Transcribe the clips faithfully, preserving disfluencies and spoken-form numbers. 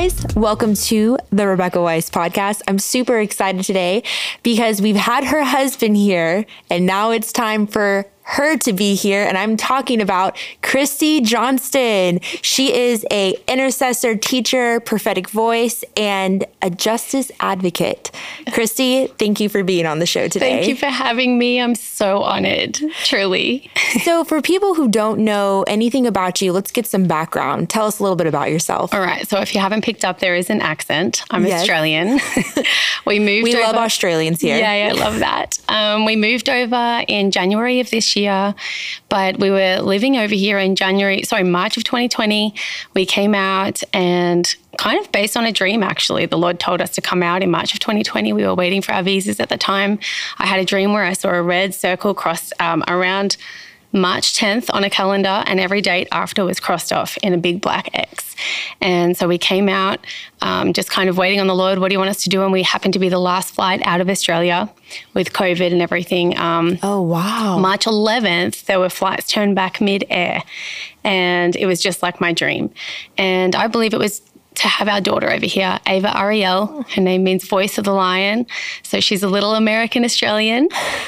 guys, welcome to the Rebecca Weiss podcast. I'm super excited today because we've had her husband here and now it's time for her to be here, and I'm talking about Christy Johnston. She is a intercessor, teacher, prophetic voice, and a justice advocate. Christy, thank you for being on the show today. Thank you for having me. I'm so honored, truly. So for people who don't know anything about you, let's get some background. Tell us a little bit about yourself. All right. So if you haven't picked up, there is an accent. I'm Yes. Australian. we moved We over. love Australians here. Yeah, yeah, I love that. Um, we moved over in January of this year, but we were living over here in January, sorry, March of twenty twenty. We came out and kind of based on a dream, actually. The Lord told us to come out in March of twenty twenty. We were waiting for our visas at the time. I had a dream where I saw a red circle cross um, around March tenth on a calendar, and every date after was crossed off in a big black X. And so we came out um, just kind of waiting on the Lord. What do you want us to do? And we happened to be the last flight out of Australia with COVID and everything. Um, Oh, wow. March eleventh, there were flights turned back mid-air, and it was just like my dream. And I believe it was to have our daughter over here, Ava Ariel. Her name means voice of the lion. So she's a little American Australian.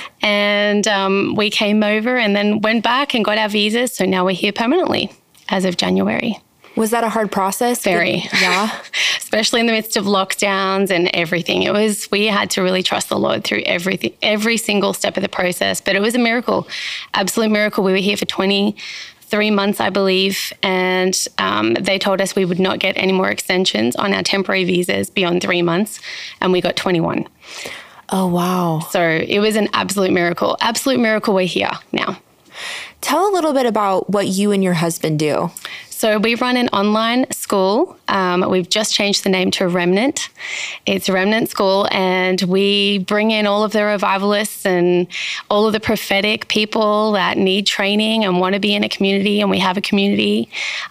And um, we came over and then went back and got our visas. So now we're here permanently as of January. Was that a hard process? Very. Yeah. Especially in the midst of lockdowns and everything. It was, we had to really trust the Lord through everything, every single step of the process. But it was a miracle, absolute miracle. We were here for twenty-three months, I believe, and um, they told us we would not get any more extensions on our temporary visas beyond three months, and we got twenty-one. Oh, wow. So it was an absolute miracle. Absolute miracle we're here now. Tell a little bit about what you and your husband do. So we run an online school. Um, we've just changed the name to Remnant. It's Remnant School, and we bring in all of the revivalists and all of the prophetic people that need training and want to be in a community, and we have a community.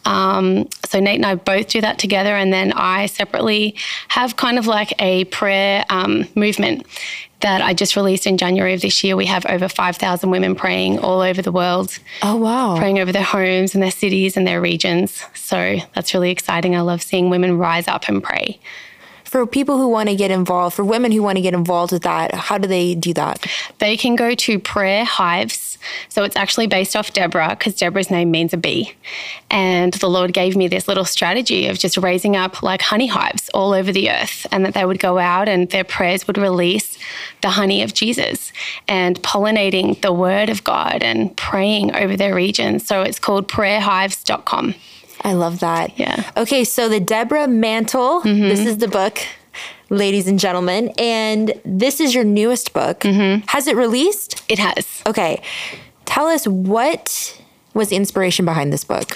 Um, so Nate and I both do that together, and then I separately have kind of like a prayer um, movement that I just released in January of this year. We have over five thousand women praying all over the world. Oh, wow. Praying over their homes and their cities and their regions. So that's really exciting. I love seeing women rise up and pray. For people who want to get involved, for women who want to get involved with that, how do they do that? They can go to Prayer Hives. So it's actually based off Deborah, because Deborah's name means a bee. And the Lord gave me this little strategy of just raising up like honey hives all over the earth, and that they would go out and their prayers would release the honey of Jesus and pollinating the word of God and praying over their region. So it's called prayer hives dot com. I love that. Yeah. Okay, so the Deborah Mantle, Mm-hmm. this is the book, ladies and gentlemen, and this is your newest book. Mm-hmm. Has it released? It has. Okay. Tell us, what was the inspiration behind this book?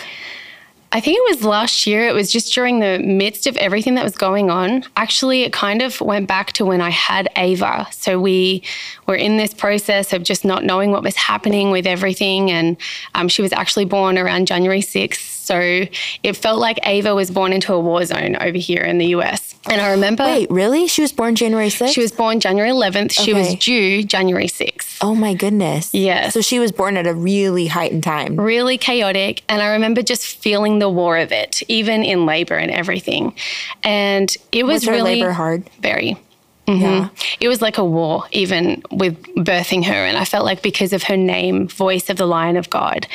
I think it was last year. It was just during the midst of everything that was going on. Actually, it kind of went back to when I had Ava. So we were in this process of just not knowing what was happening with everything. And um, she was actually born around January sixth. So it felt like Ava was born into a war zone over here in the U S. And I remember... Wait, really? She was born January sixth? She was born January eleventh. She Okay. was due January sixth. Oh my goodness. Yes. So she was born at a really heightened time. Really chaotic. And I remember just feeling the war of it, even in labor and everything. And it was, Was her really... labor hard? Very. Mm-hmm. Yeah. It was like a war, even with birthing her. And I felt like because of her name, Voice of the Lion of God.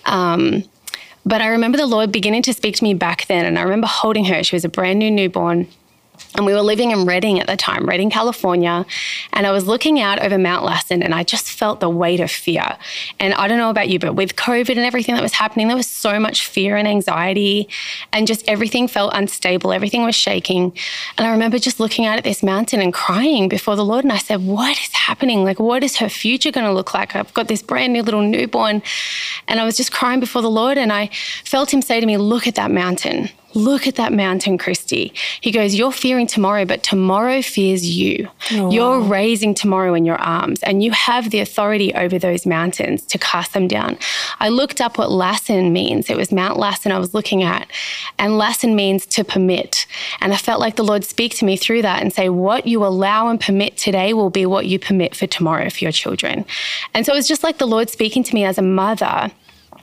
Um, but I remember the Lord beginning to speak to me back then. And I remember holding her. She was a brand new newborn. And we were living in Redding at the time, Redding, California. And I was looking out over Mount Lassen, and I just felt the weight of fear. And I don't know about you, but with COVID and everything that was happening, there was so much fear and anxiety, and just everything felt unstable. Everything was shaking. And I remember just looking out at this mountain and crying before the Lord. And I said, what is happening? Like, what is her future going to look like? I've got this brand new little newborn. And I was just crying before the Lord. And I felt him say to me, look at that mountain. Look at that mountain, Christy. He goes, you're fearing tomorrow, but tomorrow fears you. Oh, you're wow. raising tomorrow in your arms, and you have the authority over those mountains to cast them down. I looked up what Lassen means. It was Mount Lassen I was looking at, and Lassen means to permit. And I felt like the Lord speak to me through that and say, what you allow and permit today will be what you permit for tomorrow for your children. And so it was just like the Lord speaking to me as a mother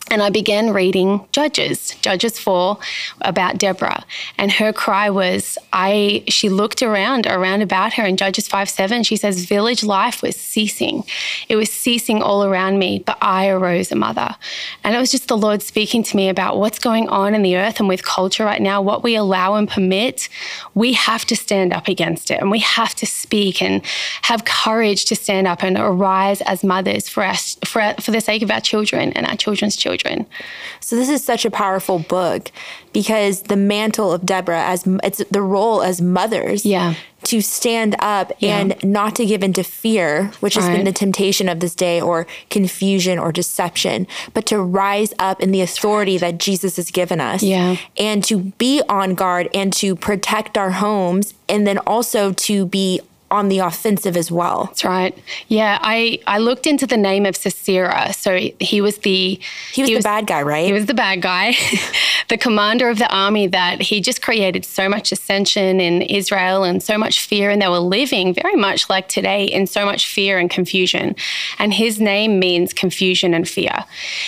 And I began reading Judges, Judges four, about Deborah. And her cry was, I. she looked around, around about her in Judges five seven. She says, village life was ceasing. It was ceasing all around me, but I arose a mother. And it was just the Lord speaking to me about what's going on in the earth and with culture right now, what we allow and permit. We have to stand up against it, and we have to speak and have courage to stand up and arise as mothers for us, for, for the sake of our children and our children's children. So this is such a powerful book, because the mantle of Deborah, as it's the role as mothers, yeah. to stand up yeah. and not to give into fear, which has right. been the temptation of this day, or confusion or deception, but to rise up in the authority that Jesus has given us, yeah. and to be on guard and to protect our homes, and then also to be on the offensive as well. That's right. Yeah, I, I looked into the name of Sisera. So he was the... He was he the was, bad guy, right? He was the bad guy, the commander of the army that he just created so much dissension in Israel and so much fear, and they were living very much like today in so much fear and confusion. And his name means confusion and fear.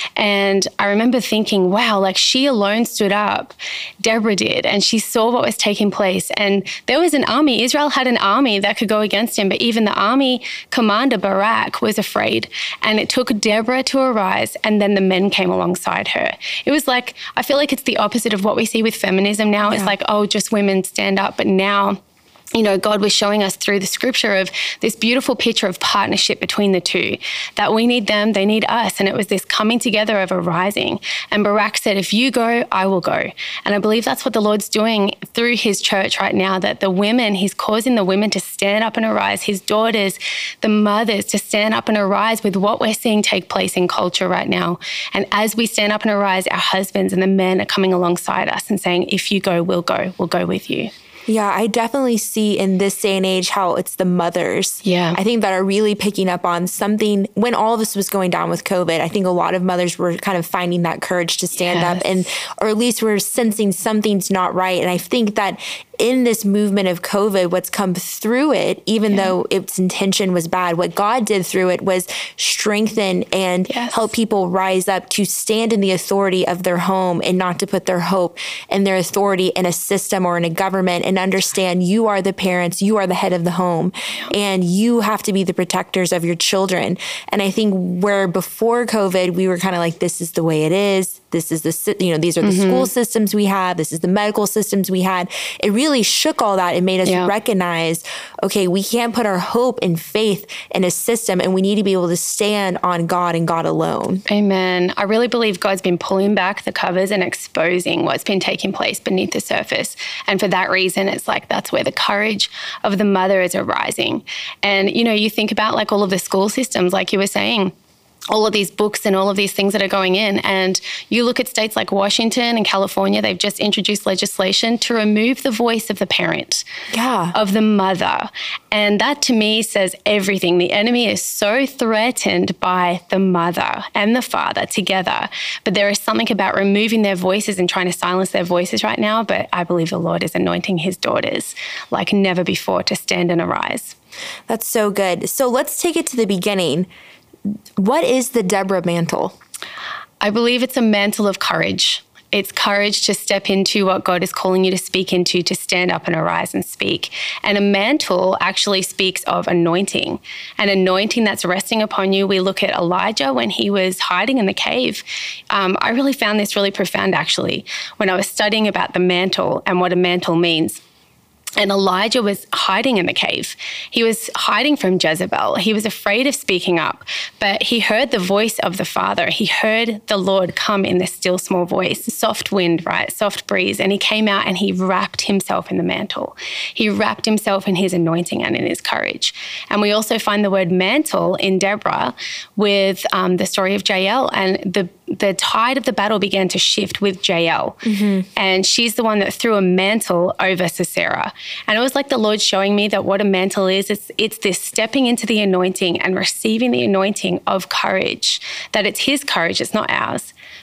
And I remember thinking, wow, like she alone stood up. Deborah did, and she saw what was taking place. And there was an army. Israel had an army that could go against him, but even the army commander Barak was afraid, and it took Deborah to arise, and then the men came alongside her. It was like, I feel like it's the opposite of what we see with feminism now. Yeah. It's like, oh, just women stand up, but now, you know, God was showing us through the scripture of this beautiful picture of partnership between the two, that we need them, they need us. And it was this coming together of a rising. And Barak said, if you go, I will go. And I believe that's what the Lord's doing through his church right now, that the women, he's causing the women to stand up and arise, his daughters, the mothers to stand up and arise with what we're seeing take place in culture right now. And as we stand up and arise, our husbands and the men are coming alongside us and saying, if you go, we'll go, we'll go with you. Yeah, I definitely see in this day and age how it's the mothers. Yeah. I think that are really picking up on something. When all of this was going down with COVID, I think a lot of mothers were kind of finding that courage to stand yes. up, and or at least we're sensing something's not right. And I think that in this movement of COVID, what's come through it, even yeah. though its intention was bad, what God did through it was strengthen and yes. help people rise up to stand in the authority of their home, and not to put their hope and their authority in a system or in a government, and understand you are the parents, you are the head of the home, and you have to be the protectors of your children. And I think where before COVID, we were kind of like, this is the way it is. This is the, you know, these are the mm-hmm. school systems we have. This is the medical systems we had. It really shook all that and made us yeah. recognize, okay, we can't put our hope and faith in a system, and we need to be able to stand on God and God alone. Amen. I really believe God's been pulling back the covers and exposing what's been taking place beneath the surface. And for that reason, it's like that's where the courage of the mother is arising. And, you know, you think about like all of the school systems, like you were saying, all of these books and all of these things that are going in. And you look at states like Washington and California, they've just introduced legislation to remove the voice of the parent, yeah. of the mother. And that to me says everything. The enemy is so threatened by the mother and the father together. But there is something about removing their voices and trying to silence their voices right now. But I believe the Lord is anointing his daughters like never before to stand and arise. That's so good. So let's take it to the beginning. What is the Deborah mantle? I believe it's a mantle of courage. It's courage to step into what God is calling you to speak into, to stand up and arise and speak. And a mantle actually speaks of anointing, an anointing that's resting upon you. We look at Elijah when he was hiding in the cave. Um, I really found this really profound, actually, when I was studying about the mantle and what a mantle means. And Elijah was hiding in the cave. He was hiding from Jezebel. He was afraid of speaking up, but he heard the voice of the Father. He heard the Lord come in this still small voice, soft wind, right? Soft breeze. And he came out and he wrapped himself in the mantle. He wrapped himself in his anointing and in his courage. And we also find the word mantle in Deborah with um, the story of Jael, and the the tide of the battle began to shift with Jael. Mm-hmm. And she's the one that threw a mantle over Sisera. And it was like the Lord showing me that what a mantle is, it's, it's this stepping into the anointing and receiving the anointing of courage, that it's his courage, it's not ours.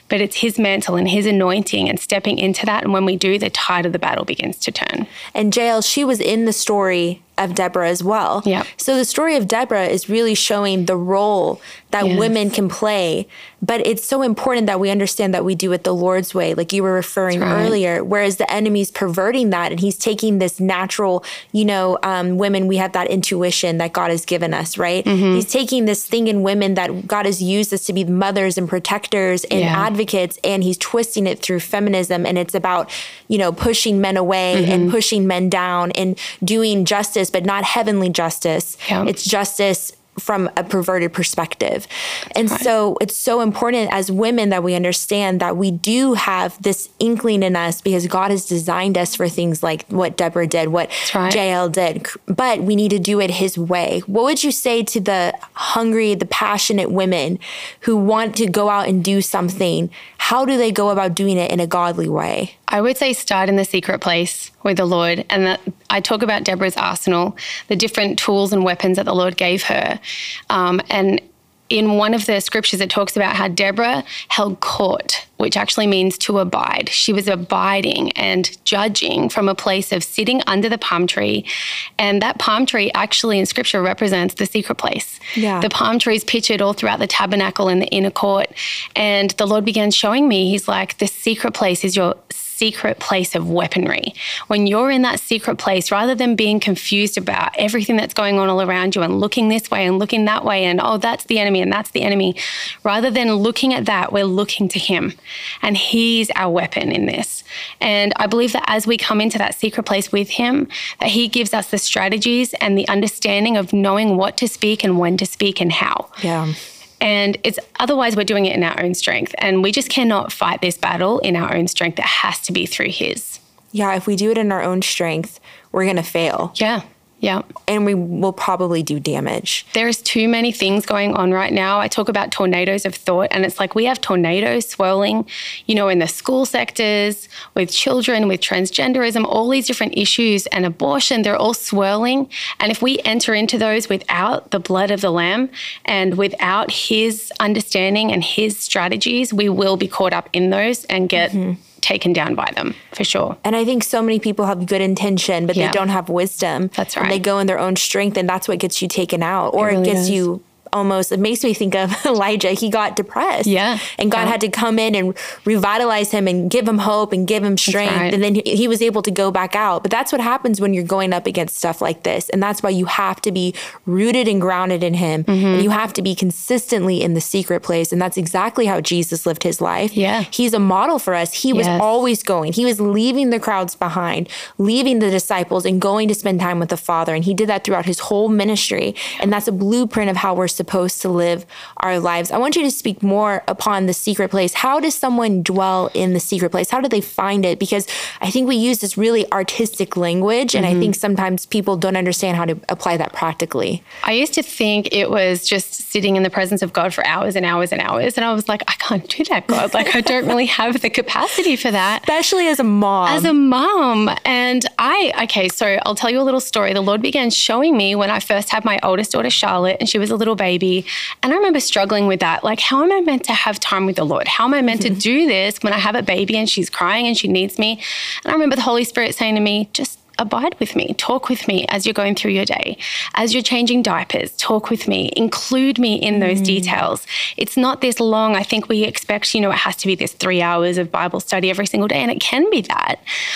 but it's his mantle and his anointing and stepping into that. And when we do, the tide of the battle begins to turn. And Jael, she was in the story of Deborah as well. Yeah. So the story of Deborah is really showing the role that Yes. women can play. But it's so important that we understand that we do it the Lord's way, like you were referring That's right. earlier, whereas the enemy's perverting that and he's taking this natural, you know, um, women, we have that intuition that God has given us, right? Mm-hmm. He's taking this thing in women that God has used us to be mothers and protectors and Yeah. advocates, and he's twisting it through feminism. And it's about, you know, pushing men away Mm-hmm. and pushing men down and doing justice, but not heavenly justice. Yeah. It's justice from a perverted perspective. And right. so it's so important as women that we understand that we do have this inkling in us because God has designed us for things like what Deborah did, what right. Jael did, but we need to do it his way. What would you say to the hungry, the passionate women who want to go out and do something? How do they go about doing it in a godly way? I would say start in the secret place with the Lord. And that I talk about Deborah's arsenal, the different tools and weapons that the Lord gave her. Um, and in one of the scriptures, it talks about how Deborah held court, which actually means to abide. She was abiding and judging from a place of sitting under the palm tree. And that palm tree actually in scripture represents the secret place. Yeah. The palm tree is pictured all throughout the tabernacle and the inner court. And the Lord began showing me, he's like, the secret place is your secret place of weaponry. When you're in that secret place, rather than being confused about everything that's going on all around you and looking this way and looking that way and, oh, that's the enemy and that's the enemy, rather than looking at that, we're looking to him. And he's our weapon in this. And I believe that as we come into that secret place with him, that he gives us the strategies and the understanding of knowing what to speak and when to speak and how. Yeah. And it's otherwise we're doing it in our own strength. And we just cannot fight this battle in our own strength. It has to be through his. Yeah. If we do it in our own strength, we're going to fail. Yeah. Yeah. And we will probably do damage. There's too many things going on right now. I talk about tornadoes of thought, and it's like we have tornadoes swirling, you know, in the school sectors, with children, with transgenderism, all these different issues and abortion, they're all swirling. And if we enter into those without the blood of the Lamb and without his understanding and his strategies, we will be caught up in those and get mm-hmm. taken down by them, for sure. And I think so many people have good intention, but yeah. they don't have wisdom. That's right. And they go in their own strength, and that's what gets you taken out. Or it, really it gets does. you almost, it makes me think of Elijah. He got depressed. Yeah. And God yeah. had to come in and revitalize him and give him hope and give him strength. Right. And then he, he was able to go back out. But that's what happens when you're going up against stuff like this. And that's why you have to be rooted and grounded in him. Mm-hmm. And you have to be consistently in the secret place. And that's exactly how Jesus lived his life. Yeah. He's a model for us. He was yes. always going. He was leaving the crowds behind, leaving the disciples and going to spend time with the Father. And he did that throughout his whole ministry. And that's a blueprint of how we're supposed to live our lives. I want you to speak more upon the secret place. How does someone dwell in the secret place? How do they find it? Because I think we use this really artistic language, and mm-hmm. I think sometimes people don't understand how to apply that practically. I used to think it was just sitting in the presence of God for hours and hours and hours. And I was like, I can't do that, God. Like, I don't really have the capacity for that. Especially as a mom. As a mom. And I, okay, so I'll tell you a little story. The Lord began showing me when I first had my oldest daughter, Charlotte, and she was a little baby. And I remember struggling with that. Like, how am I meant to have time with the Lord? How am I meant mm-hmm. to do this when I have a baby and she's crying and she needs me? And I remember the Holy Spirit saying to me, just abide with me, talk with me as you're going through your day. As you're changing diapers, talk with me, include me in those mm. details. It's not this long. I think we expect, you know, it has to be this three hours of Bible study every single day, and it can be that.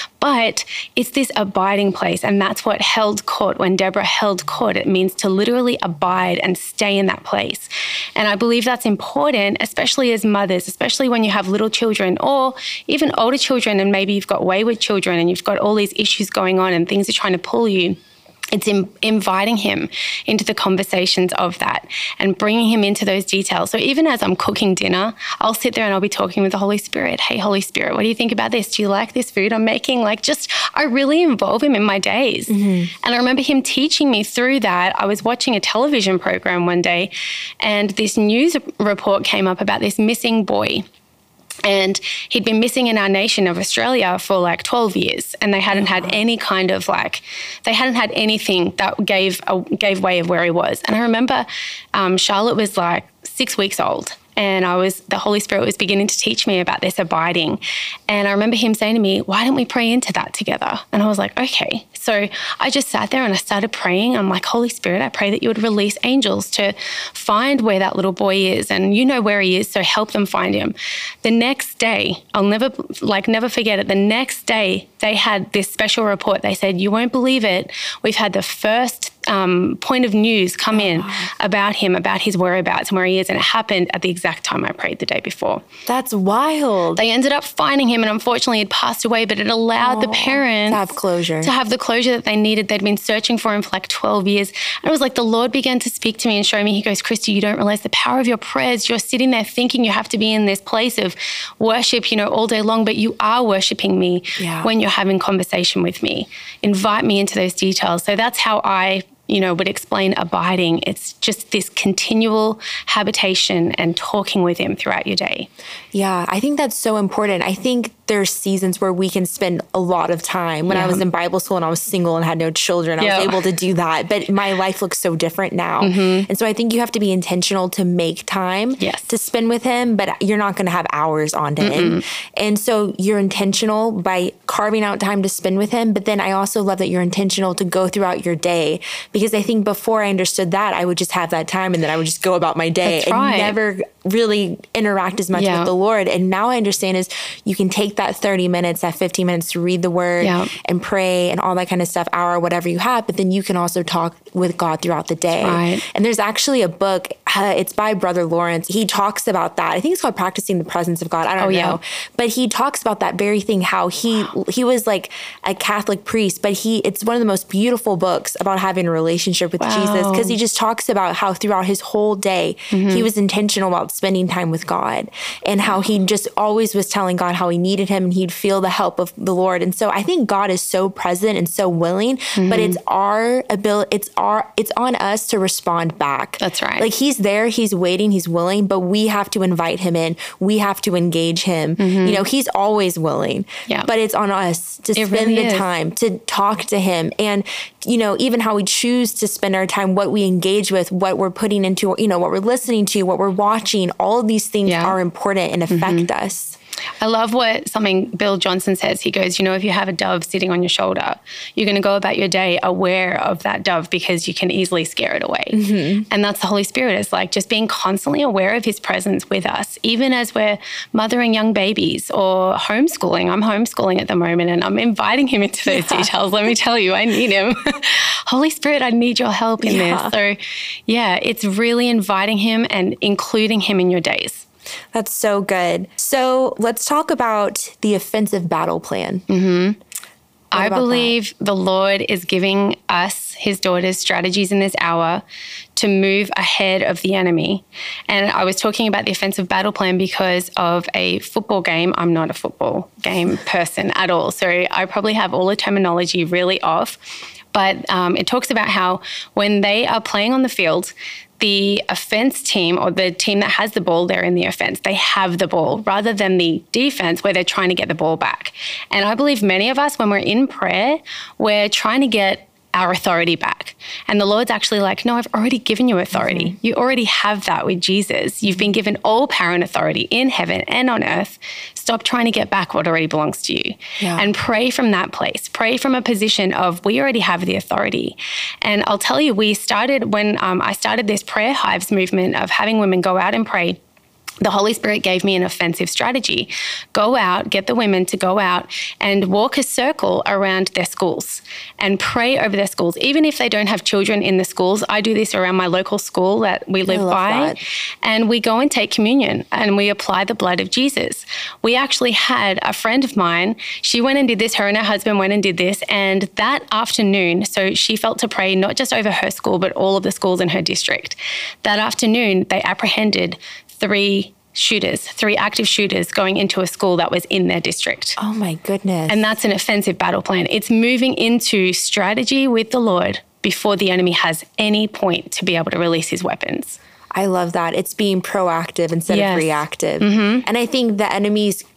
But it's this abiding place, and that's what held court. When Deborah held court, it means to literally abide and stay in that place. And I believe that's important, especially as mothers, especially when you have little children or even older children, and maybe you've got wayward children and you've got all these issues going on and things are trying to pull you. It's in, inviting him into the conversations of that and bringing him into those details. So even as I'm cooking dinner, I'll sit there and I'll be talking with the Holy Spirit. Hey, Holy Spirit, what do you think about this? Do you like this food I'm making? Like, just, I really involve him in my days. Mm-hmm. And I remember him teaching me through that. I was watching a television program one day, and this news report came up about this missing boy. And he'd been missing in our nation of Australia for like twelve years, and they hadn't had any kind of like, they hadn't had anything that gave a, gave way of where he was. And I remember um, Charlotte was like six weeks old, And I was, the Holy Spirit was beginning to teach me about this abiding. And I remember him saying to me, why don't we pray into that together? And I was like, okay. So I just sat there and I started praying. I'm like, Holy Spirit, I pray that you would release angels to find where that little boy is. And you know where he is, so help them find him. The next day, I'll never, like, never forget it. The next day, they had this special report. They said, you won't believe it. We've had the first Um, point of news come in about him, about his whereabouts and where he is. And it happened at the exact time I prayed the day before. That's wild. They ended up finding him, and unfortunately he'd passed away, but it allowed oh, the parents to have closure. To have the closure that they needed. They'd been searching for him for like twelve years. And it was like the Lord began to speak to me and show me, he goes, Christy, you don't realize the power of your prayers. You're sitting there thinking you have to be in this place of worship, you know, all day long, but you are worshiping me yeah. when you're having conversation with me. Invite me into those details. So that's how I you know, would explain abiding. It's just this continual habitation and talking with him throughout your day. Yeah, I think that's so important. I think there's seasons where we can spend a lot of time. When yeah. I was in Bible school and I was single and had no children, I yeah. was able to do that. But my life looks so different now. Mm-hmm. And so I think you have to be intentional to make time yes. to spend with him, but you're not going to have hours on him. And so you're intentional by carving out time to spend with him. But then I also love that you're intentional to go throughout your day, because I think before I understood that, I would just have that time and then I would just go about my day That's and right. never really interact as much yeah. with the Lord. And now I understand is you can take that thirty minutes, that fifteen minutes to read the word yeah. and pray and all that kind of stuff, hour, whatever you have, but then you can also talk with God throughout the day. Right. And there's actually a book, uh, it's by Brother Lawrence. He talks about that. I think it's called Practicing the Presence of God. I don't oh, know. Yeah. But he talks about that very thing, how he wow. he was like a Catholic priest, but he it's one of the most beautiful books about having a relationship with wow. Jesus, because he just talks about how throughout his whole day, mm-hmm. he was intentional about spending time with God, and how he just always was telling God how he needed him and he'd feel the help of the Lord. And so I think God is so present and so willing, mm-hmm. but it's our ability, it's our, it's on us to respond back. That's right. Like he's there, he's waiting, he's willing, but we have to invite him in. We have to engage him. Mm-hmm. You know, he's always willing, yeah. but it's on us to it spend really the is. time to talk to him. And, you know, even how we choose to spend our time, what we engage with, what we're putting into, you know, what we're listening to, what we're watching, all of these things yeah. are important and affect mm-hmm. us. I love what something Bill Johnson says. He goes, you know, if you have a dove sitting on your shoulder, you're going to go about your day aware of that dove because you can easily scare it away. Mm-hmm. And that's the Holy Spirit. It's like just being constantly aware of his presence with us, even as we're mothering young babies or homeschooling. I'm homeschooling at the moment and I'm inviting him into those yeah. details. Let me tell you, I need him. Holy Spirit, I need your help in yeah. this. So yeah, it's really inviting him and including him in your days. That's so good. So let's talk about the offensive battle plan. Mm-hmm. I believe that? The Lord is giving us, his daughters, strategies in this hour to move ahead of the enemy. And I was talking about the offensive battle plan because of a football game. I'm not a football game person at all, so I probably have all the terminology really off. But um, it talks about how when they are playing on the field, the offense team or the team that has the ball, they're in the offense. They have the ball rather than the defense where they're trying to get the ball back. And I believe many of us, when we're in prayer, we're trying to get our authority back. And the Lord's actually like, no, I've already given you authority. Mm-hmm. You already have that with Jesus. You've been given all power and authority in heaven and on earth. Stop trying to get back what already belongs to you. Yeah. And pray from that place. Pray from a position of we already have the authority. And I'll tell you, we started when um, I started this prayer hives movement of having women go out and pray. The Holy Spirit gave me an offensive strategy. Go out, get the women to go out and walk a circle around their schools and pray over their schools. Even if they don't have children in the schools, I do this around my local school that we live by. That. And we go and take communion and we apply the blood of Jesus. We actually had a friend of mine, she went and did this, her and her husband went and did this. And that afternoon, so she felt to pray not just over her school, but all of the schools in her district. That afternoon, they apprehended three shooters, three active shooters going into a school that was in their district. Oh my goodness. And that's an offensive battle plan. It's moving into strategy with the Lord before the enemy has any point to be able to release his weapons. I love that. It's being proactive instead yes. of reactive. Mm-hmm. And I think the enemy's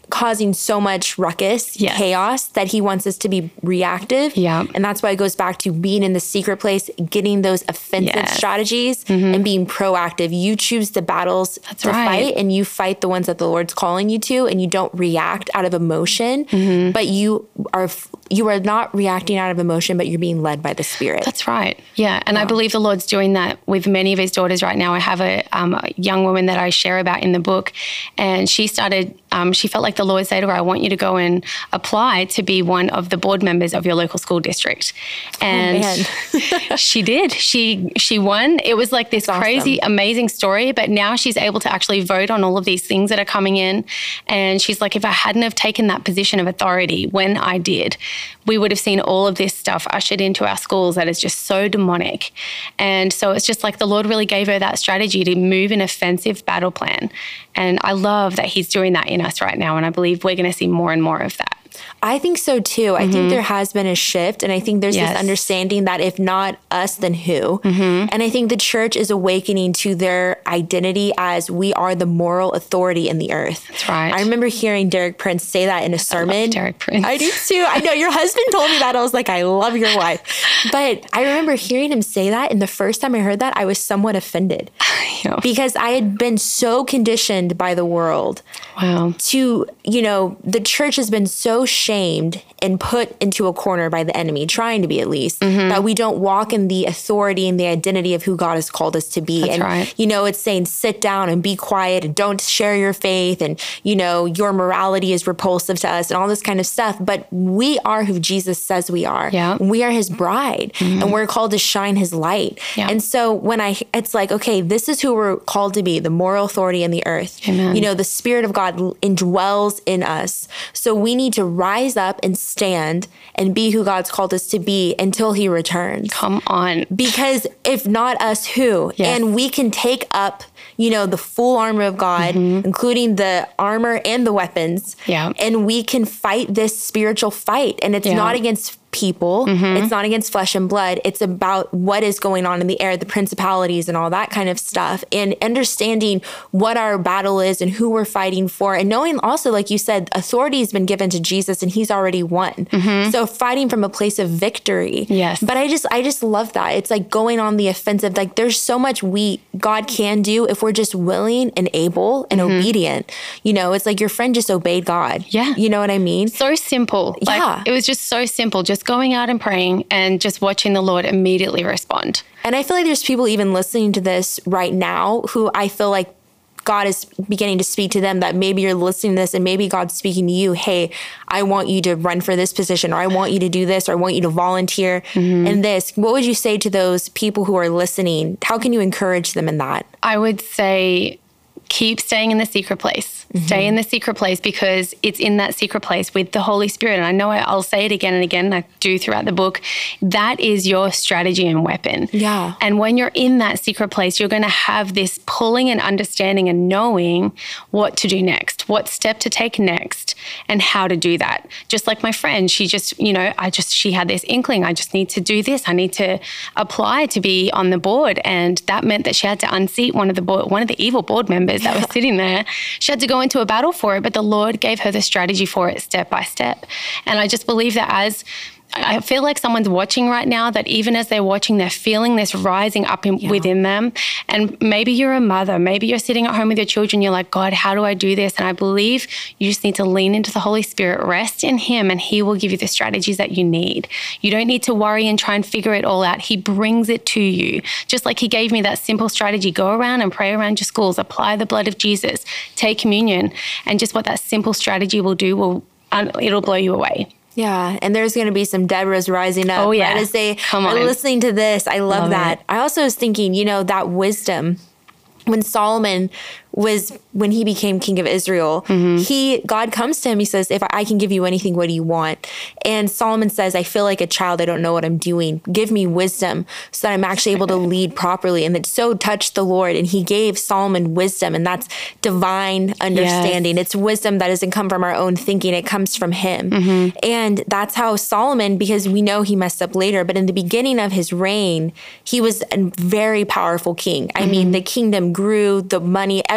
causing so much ruckus, yes. chaos, that he wants us to be reactive. Yeah. And that's why it goes back to being in the secret place, getting those offensive yes. strategies mm-hmm. and being proactive. You choose the battles that's to right. fight, and you fight the ones that the Lord's calling you to, and you don't react out of emotion, mm-hmm. but you are you are not reacting out of emotion, but you're being led by the Spirit. That's right. Yeah. And yeah. I believe the Lord's doing that with many of his daughters right now. I have a, um, a young woman that I share about in the book, and she started, um, she felt like the Lord said to her, I want you to go and apply to be one of the board members of your local school district. And oh, she did. She she won. It was like this That's crazy, awesome. amazing story, but now she's able to actually vote on all of these things that are coming in. And she's like, if I hadn't have taken that position of authority when I did, we would have seen all of this stuff ushered into our schools that is just so demonic. And so it's just like the Lord really gave her that strategy to move an offensive battle plan. And I love that he's doing that in us right now. And I believe we're going to see more and more of that. I think so too. I mm-hmm. think there has been a shift, and I think there's yes. this understanding that if not us, then who? Mm-hmm. And I think the church is awakening to their identity as we are the moral authority in the earth. That's right. I remember hearing Derek Prince say that in a sermon. I love Derek Prince. I do too. I know your husband told me that. I was like, I love your wife. But I remember hearing him say that, and the first time I heard that, I was somewhat offended yeah. because I had been so conditioned by the world. Wow. To, you know, the church has been so shamed and put into a corner by the enemy, trying to be at least, mm-hmm. that we don't walk in the authority and the identity of who God has called us to be. That's and, right. you know, it's saying sit down and be quiet and don't share your faith, and, you know, your morality is repulsive to us and all this kind of stuff. But we are who Jesus says we are. Yeah. We are his bride, mm-hmm. and we're called to shine his light. Yeah. And so when I, it's like, okay, this is who we're called to be, the moral authority in the earth. Amen. You know, the Spirit of God indwells in us. So we need to rise up and stand and be who God's called us to be until he returns. Come on. Because if not us, who? Yes. And we can take up, you know, the full armor of God, mm-hmm. including the armor and the weapons. Yeah. And we can fight this spiritual fight. And it's yeah. not against people. Mm-hmm. It's not against flesh and blood. It's about what is going on in the air, the principalities and all that kind of stuff, and understanding what our battle is and who we're fighting for, and knowing also, like you said, authority has been given to Jesus and he's already won. Mm-hmm. So fighting from a place of victory. Yes. But I just, I just love that. It's like going on the offensive. Like there's so much we, God can do if we're just willing and able and mm-hmm. obedient. You know, it's like your friend just obeyed God. Yeah. You know what I mean? So simple. Like, yeah. It was just so simple. Just going out and praying and just watching the Lord immediately respond. And I feel like there's people even listening to this right now who I feel like God is beginning to speak to them, that maybe you're listening to this and maybe God's speaking to you. Hey, I want you to run for this position, or I want you to do this, or I want you to volunteer mm-hmm. in this. What would you say to those people who are listening? How can you encourage them in that? I would say keep staying in the secret place. Mm-hmm. Stay in the secret place, because it's in that secret place with the Holy Spirit. And I know I'll say it again and again, and I do throughout the book. That is your strategy and weapon. Yeah. And when you're in that secret place, you're going to have this pulling and understanding and knowing what to do next, what step to take next, and how to do that. Just like my friend, she just, you know, I just, she had this inkling, I just need to do this. I need to apply to be on the board. And that meant that she had to unseat one of the board, one of the evil board members that was sitting there. She had to go into a battle for it, but the Lord gave her the strategy for it step by step. And I just believe that as I feel like someone's watching right now, that even as they're watching, they're feeling this rising up in, yeah. within them. And maybe you're a mother, maybe you're sitting at home with your children, you're like, God, how do I do this? And I believe you just need to lean into the Holy Spirit, rest in him, and he will give you the strategies that you need. You don't need to worry and try and figure it all out. He brings it to you. Just like he gave me that simple strategy, go around and pray around your schools, apply the blood of Jesus, take communion, and just what that simple strategy will do, will it'll blow you away. Yeah, and there's going to be some Deborahs rising up. Oh, yeah. Right, as they Come on. are listening to this. I love, love that. It. I also was thinking, you know, that wisdom, when Solomon was, when he became king of Israel, mm-hmm. he, God comes to him, he says, if I can give you anything, what do you want? And Solomon says, I feel like a child, I don't know what I'm doing. Give me wisdom so that I'm actually able to lead properly. And it so touched the Lord, and he gave Solomon wisdom, and that's divine understanding. Yes. It's wisdom that doesn't come from our own thinking. It comes from him. Mm-hmm. And that's how Solomon, because we know he messed up later, but in the beginning of his reign, he was a very powerful king. I mm-hmm. mean, the kingdom grew, the money, everything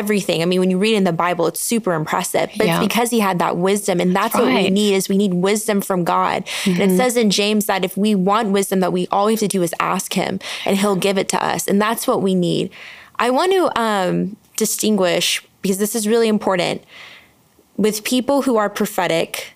everything. I mean, when you read in the Bible, it's super impressive, but Yeah. it's because he had that wisdom. And that's, that's what right. we need is we need wisdom from God. Mm-hmm. And it says in James that if we want wisdom, that we all we have to do is ask him and he'll give it to us. And that's what we need. I want to um, distinguish, because this is really important, with people who are prophetic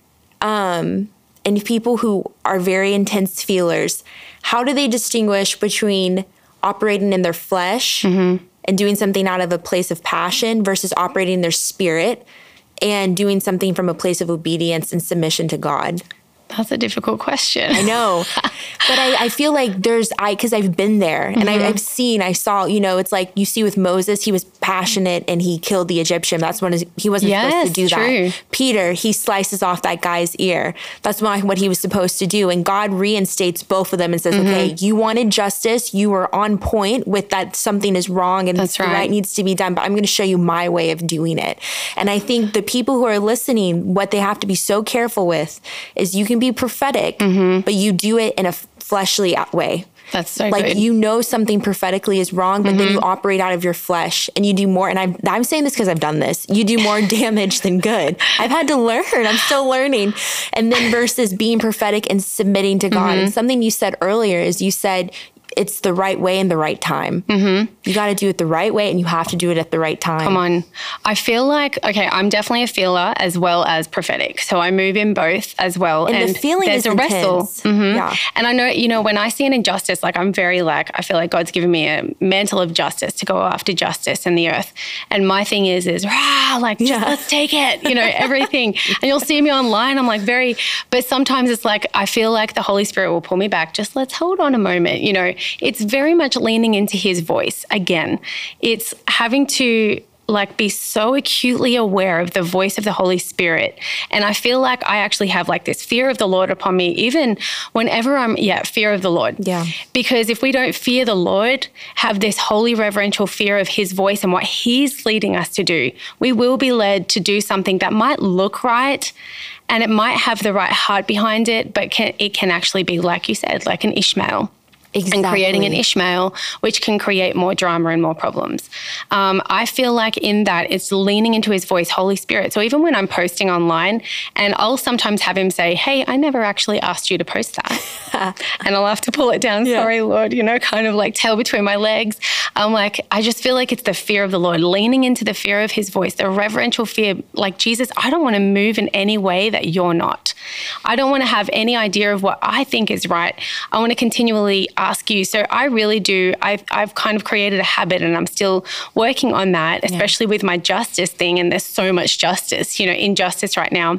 um, and people who are very intense feelers. How do they distinguish between operating in their flesh mm-hmm. and doing something out of a place of passion versus operating in their spirit and doing something from a place of obedience and submission to God? That's a difficult question. I know. But I, I feel like there's, I, cause I've been there and mm-hmm. I, I've seen, I saw, you know, it's like you see with Moses, he was passionate and he killed the Egyptian. That's when his, he wasn't yes, supposed to do true. that. Peter, he slices off that guy's ear. That's why, what he was supposed to do. And God reinstates both of them and says, mm-hmm. okay, you wanted justice. You were on point with that. Something is wrong and That's the right. right needs to be done, but I'm going to show you my way of doing it. And I think the people who are listening, what they have to be so careful with is you can be prophetic, mm-hmm. but you do it in a fleshly way. That's so like good. You know something prophetically is wrong, but mm-hmm. then you operate out of your flesh and you do more. And I'm I'm saying this because I've done this. You do more damage than good. I've had to learn. I'm still learning. And then versus being prophetic and submitting to God. Mm-hmm. And something you said earlier is you said it's the right way and the right time. Mm-hmm. You got to do it the right way and you have to do it at the right time. Come on. I feel like, okay, I'm definitely a feeler as well as prophetic. So I move in both as well. And, and the feeling there's is a intense. wrestle. Mm-hmm. Yeah. And I know, you know, when I see an injustice, like I'm very like, I feel like God's given me a mantle of justice to go after justice in the earth. And my thing is, is rah, like, just yeah. let's take it, you know, everything. And you'll see me online. I'm like very, but sometimes it's like, I feel like the Holy Spirit will pull me back. Just let's hold on a moment. You know, it's very much leaning into his voice. Again, it's having to like be so acutely aware of the voice of the Holy Spirit. And I feel like I actually have like this fear of the Lord upon me, even whenever I'm, yeah, fear of the Lord. Yeah. Because if we don't fear the Lord, have this holy reverential fear of his voice and what he's leading us to do, we will be led to do something that might look right and it might have the right heart behind it, but can, it can actually be, like you said, like an Ishmael. Exactly. And creating an Ishmael, which can create more drama and more problems. Um, I feel like in that it's leaning into his voice, Holy Spirit. So even when I'm posting online, and I'll sometimes have him say, hey, I never actually asked you to post that. And I'll have to pull it down. Yeah. Sorry, Lord, you know, kind of like tail between my legs. I'm like, I just feel like it's the fear of the Lord, leaning into the fear of his voice, the reverential fear. Like, Jesus, I don't want to move in any way that you're not. I don't want to have any idea of what I think is right. I want to continually ask you. So I really do. I've, I've kind of created a habit and I'm still working on that, especially yeah. with my justice thing. And there's so much justice, you know, injustice right now,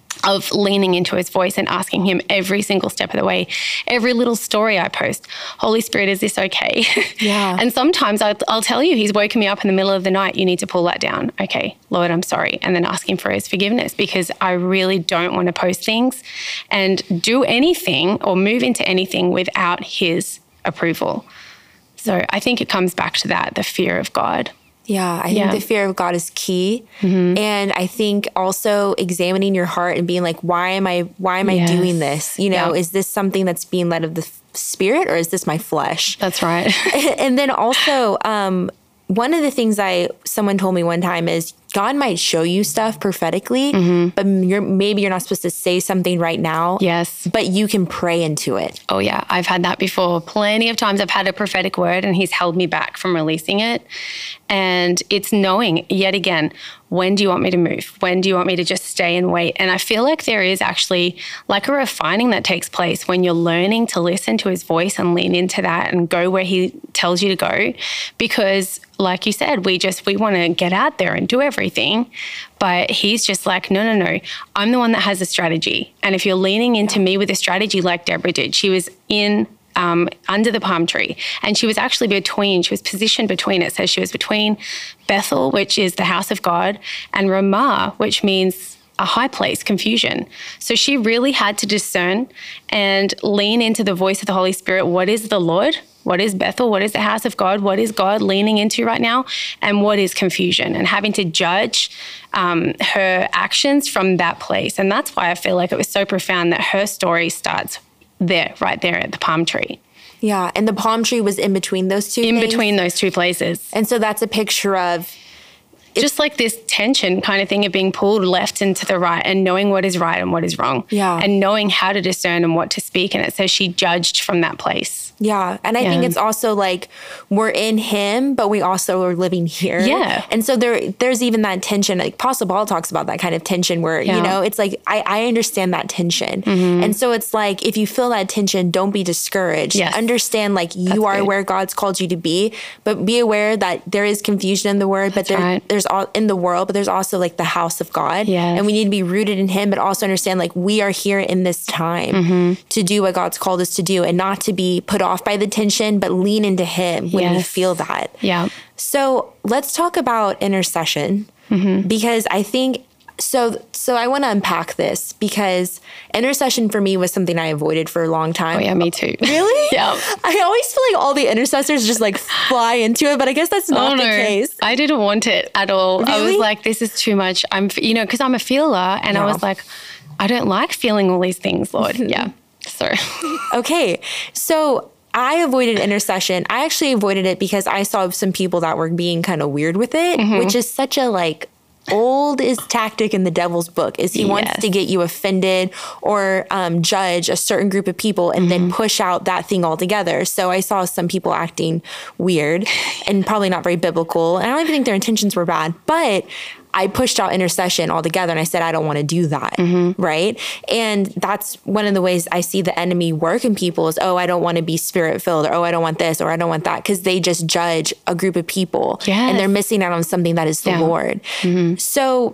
of leaning into his voice and asking him every single step of the way, every little story I post, Holy Spirit, is this okay? Yeah. And sometimes I'll, I'll tell you, he's woken me up in the middle of the night, you need to pull that down. Okay, Lord, I'm sorry. And then ask him for his forgiveness, because I really don't want to post things and do anything or move into anything without his approval. So I think it comes back to that, the fear of God. Yeah, I yeah. think the fear of God is key. Mm-hmm. And I think also examining your heart and being like, why am I, why am yes. I doing this? You know, yeah. is this something that's being led of the Spirit or is this my flesh? That's right. And then also, um, one of the things I, someone told me one time is God might show you stuff prophetically, mm-hmm. but you're, maybe you're not supposed to say something right now. Yes. But you can pray into it. Oh yeah. I've had that before. Plenty of times I've had a prophetic word and he's held me back from releasing it. And it's knowing, yet again, when do you want me to move? When do you want me to just stay and wait? And I feel like there is actually like a refining that takes place when you're learning to listen to his voice and lean into that and go where he tells you to go. Because like you said, we just, we want to get out there and do everything. But he's just like, no, no, no, I'm the one that has a strategy. And if you're leaning into me with a strategy like Deborah did, she was in Um, under the palm tree. And she was actually between, she was positioned between, it says she was between Bethel, which is the house of God, and Ramah, which means a high place, confusion. So she really had to discern and lean into the voice of the Holy Spirit. What is the Lord? What is Bethel? What is the house of God? What is God leaning into right now? And what is confusion? And having to judge um, her actions from that place. And that's why I feel like it was so profound that her story starts there, right there at the palm tree. Yeah, and the palm tree was in between those two In things. between those two places. And so that's a picture of just like this tension kind of thing of being pulled left and to the right and knowing what is right and what is wrong. Yeah. And knowing how to discern and what to speak. And it says she judged from that place. Yeah. And I Yeah. think it's also like we're in him, but we also are living here. Yeah. And so there, there's even that tension. Like Apostle Paul talks about that kind of tension where, Yeah. you know, it's like, I, I understand that tension. And so it's like, if you feel that tension, don't be discouraged. Yes. Understand like you That's are good. where God's called you to be, but be aware that there is confusion in the word, but there, right. there's all in the world, but there's also like the house of God. Yes. And we need to be rooted in him, but also understand like we are here in this time Mm-hmm. to do what God's called us to do and not to be put off by the tension, but lean into him when we Yes. feel that. Yeah. So let's talk about intercession because I think so. So I want to unpack this because intercession for me was something I avoided for a long time. Oh, yeah, me too. Really? Yeah. I always feel like all the intercessors just like fly into it, but I guess that's not Oh, the no. case. I didn't want it at all. I Really? was like, this is too much. I'm, you know, because I'm a feeler and I Yeah. was like, I don't like feeling all these things, Lord. Yeah. So, Okay. So I avoided intercession. I actually avoided it because I saw some people that were being kind of weird with it, Mm-hmm. which is such a like oldest tactic in the devil's book is he wants Yes. to get you offended or um, judge a certain group of people and Mm-hmm. then push out that thing altogether. So I saw some people acting weird and probably not very biblical. And I don't even think their intentions were bad, but I pushed out intercession altogether and I said, I don't want to do that. Mm-hmm. Right. And that's one of the ways I see the enemy work in people is, oh, I don't want to be spirit filled or, oh, I don't want this or I don't want that. Cause they just judge a group of people Yes. and they're missing out on something that is the Yeah. Lord. So,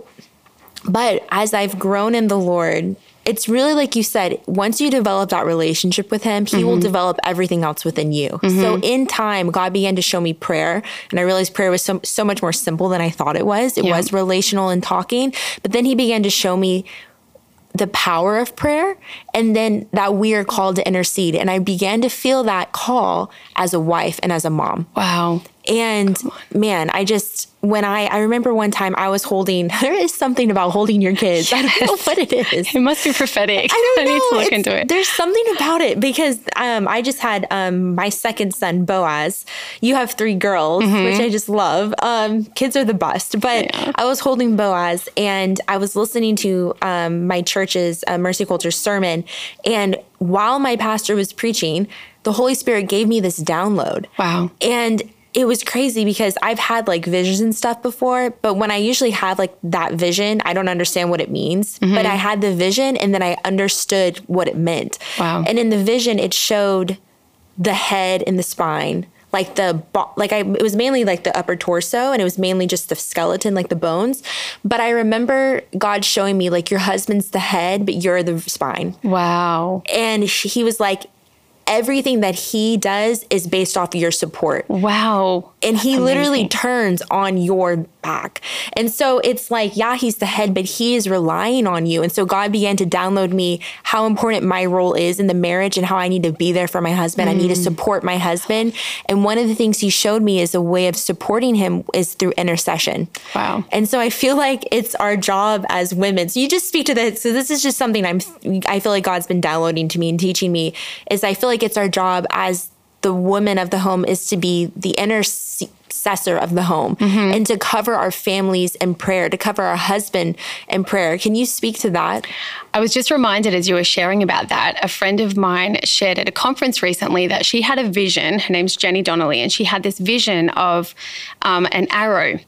but as I've grown in the Lord, it's really like you said, once you develop that relationship with him, he will develop everything else within you. So in time, God began to show me prayer. And I realized prayer was so, so much more simple than I thought it was. It Yeah. was relational and talking. But then he began to show me the power of prayer and then that we are called to intercede. And I began to feel that call as a wife and as a mom. wow. And man, I just, when I, I remember one time I was holding, there is something about holding your kids. I don't know what it is. It must be prophetic. I don't know. need to look It's- into it. There's something about it because um, I just had um, my second son, Boaz. You have three girls, which I just love. Um, kids are the best. But Yeah. I was holding Boaz and I was listening to um, my church's uh, Mercy Culture sermon. And while my pastor was preaching, the Holy Spirit gave me this download. Wow. And it was crazy because I've had like visions and stuff before, but when I usually have like that vision, I don't understand what it means. But I had the vision and then I understood what it meant. Wow. And in the vision, it showed the head and the spine, like the, bo- like I, it was mainly like the upper torso and it was mainly just the skeleton, like the bones. But I remember God showing me like your husband's the head, but you're the spine. Wow. And he he was like, everything that he does is based off your support. Wow. And he Amazing. literally turns on your back. And so it's like, yeah, he's the head, but he is relying on you. And so God began to download me how important my role is in the marriage and how I need to be there for my husband. I need to support my husband. And one of the things he showed me is a way of supporting him is through intercession. Wow. And so I feel like it's our job as women. So you just speak to this. So this is just something I'm, I feel like God's been downloading to me and teaching me is I feel like it's our job as the woman of the home is to be the intercessor of the home and to cover our families in prayer, to cover our husband in prayer. Can you speak to that? I was just reminded as you were sharing about that, a friend of mine shared at a conference recently that she had a vision. Her name's Jenny Donnelly, and she had this vision of um, an arrow.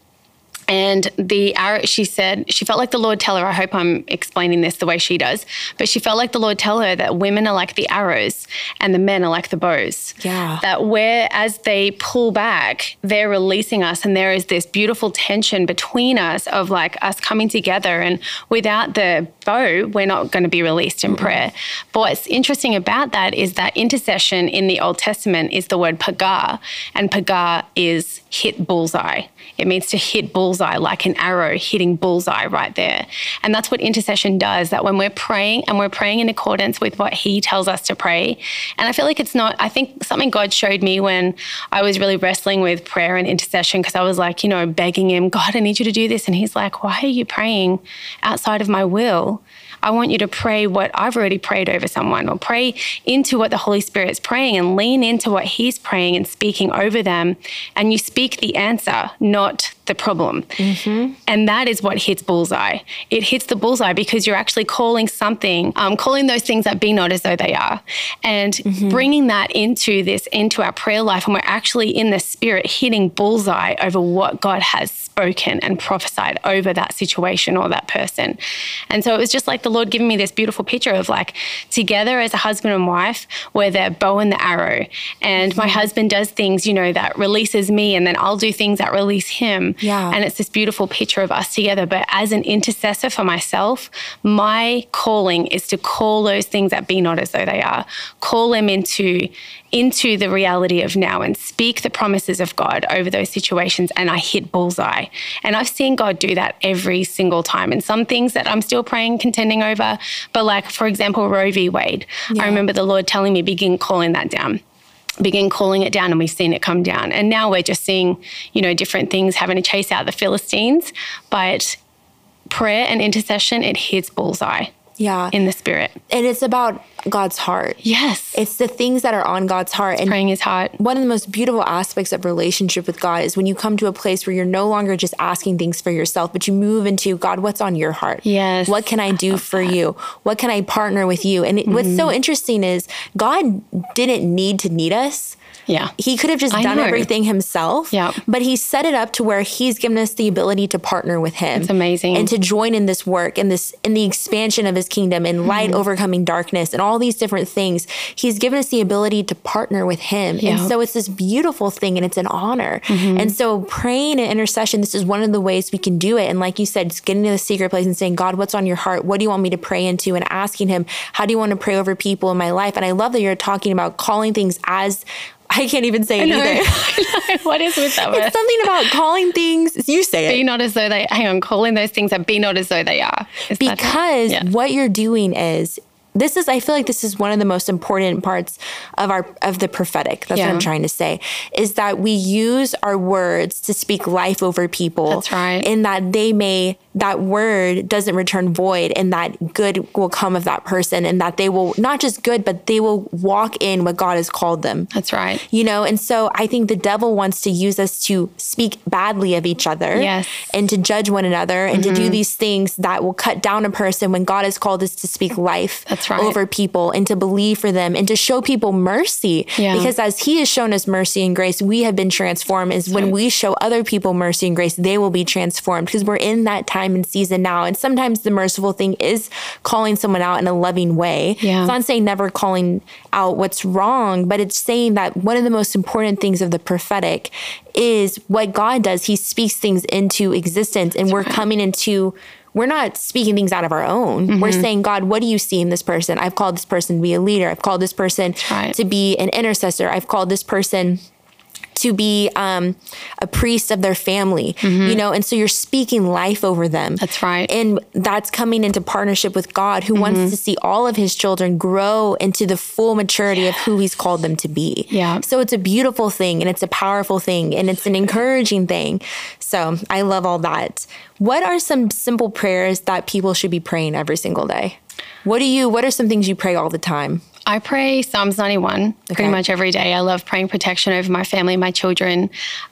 And the arrow, she said, she felt like the Lord tell her, I hope I'm explaining this the way she does, but she felt like the Lord tell her that women are like the arrows and the men are like the bows. Yeah. That where as they pull back, they're releasing us and there is this beautiful tension between us of like us coming together, and without the bow, we're not going to be released in mm-hmm. prayer. But what's interesting about that is that intercession in the Old Testament is the word pagah, and pagah is hit bullseye. It means to hit bullseye like an arrow hitting bullseye right there. And that's what intercession does, that when we're praying and we're praying in accordance with what he tells us to pray. And I feel like it's not, I think something God showed me when I was really wrestling with prayer and intercession, because I was like, you know, begging him, God, I need you to do this. And he's like, why are you praying outside of my will? I want you to pray what I've already prayed over someone, or pray into what the Holy Spirit's praying and lean into what he's praying and speaking over them. And you speak the answer, not the problem. Mm-hmm. And that is what hits bullseye. It hits the bullseye because you're actually calling something, um, calling those things that be not as though they are, and mm-hmm. bringing that into this, into our prayer life. And we're actually in the Spirit hitting bullseye over what God has spoken and prophesied over that situation or that person. And so it was just like the Lord giving me this beautiful picture of like together as a husband and wife, where the bow and the arrow, and my husband does things, you know, that releases me, and then I'll do things that release him. Yeah. And it's this beautiful picture of us together. But as an intercessor for myself, my calling is to call those things that be not as though they are, call them into into the reality of now, and speak the promises of God over those situations. And I hit bullseye. And I've seen God do that every single time. And some things that I'm still praying, contending over, but like, for example, Roe v. Wade, yeah. I remember the Lord telling me, begin calling that down. Begin calling it down, and we've seen it come down. And now we're just seeing, you know, different things having to chase out the Philistines. But prayer and intercession, it hits bullseye. Yeah. In the Spirit. And it's about God's heart. Yes. It's the things that are on God's heart. It's and praying his heart. One of the most beautiful aspects of relationship with God is when you come to a place where you're no longer just asking things for yourself, but you move into, God, what's on your heart? Yes. What can I do for that. you? What can I partner with you? And it, mm-hmm. what's so interesting is God didn't need to need us. Yeah. He could have just I done know. everything himself. Yeah. But he set it up to where he's given us the ability to partner with him. It's amazing. And to join in this work and this in the expansion of his kingdom and light mm-hmm. overcoming darkness and all these different things. He's given us the ability to partner with him. Yeah. And so it's this beautiful thing, and it's an honor. Mm-hmm. And so praying and intercession, this is one of the ways we can do it. And like you said, just getting to the secret place and saying, God, what's on your heart? What do you want me to pray into? And asking him, how do you want to pray over people in my life? And I love that you're talking about calling things as I can't even say it either. I know. What is with that word? It's something about calling things. You say it. Be not as though they, hang on, calling those things that be not as though they are. Is because yeah. what you're doing is, this is, I feel like this is one of the most important parts of our, of the prophetic. That's yeah. what I'm trying to say, is that we use our words to speak life over people. That's right. In that they may, that word doesn't return void, and that good will come of that person, and that they will, not just good, but they will walk in what God has called them. That's right. You know, and so I think the devil wants to use us to speak badly of each other. Yes. And to judge one another, and mm-hmm. to do these things that will cut down a person when God has called us to speak life. That's right. Over people, and to believe for them, and to show people mercy. Yeah. Because as he has shown us mercy and grace, we have been transformed. Is when we show other people mercy and grace, they will be transformed, because we're in that time and season now. And sometimes the merciful thing is calling someone out in a loving way. Yeah. It's not saying never calling out what's wrong, but it's saying that one of the most important things of the prophetic is what God does. He speaks things into existence, and That's we're right. coming into We're not speaking things out of our own. Mm-hmm. We're saying, God, what do you see in this person? I've called this person to be a leader. I've called this person right. to be an intercessor. I've called this person to be um, a priest of their family, mm-hmm. you know, and so you're speaking life over them. That's right. And that's coming into partnership with God, who mm-hmm. wants to see all of his children grow into the full maturity yeah. of who he's called them to be. Yeah. So it's a beautiful thing, and it's a powerful thing, and it's an encouraging thing. So I love all that. What are some simple prayers that people should be praying every single day? What do you, what are some things you pray all the time? I pray Psalms ninety-one okay. pretty much every day. I love praying protection over my family, my children.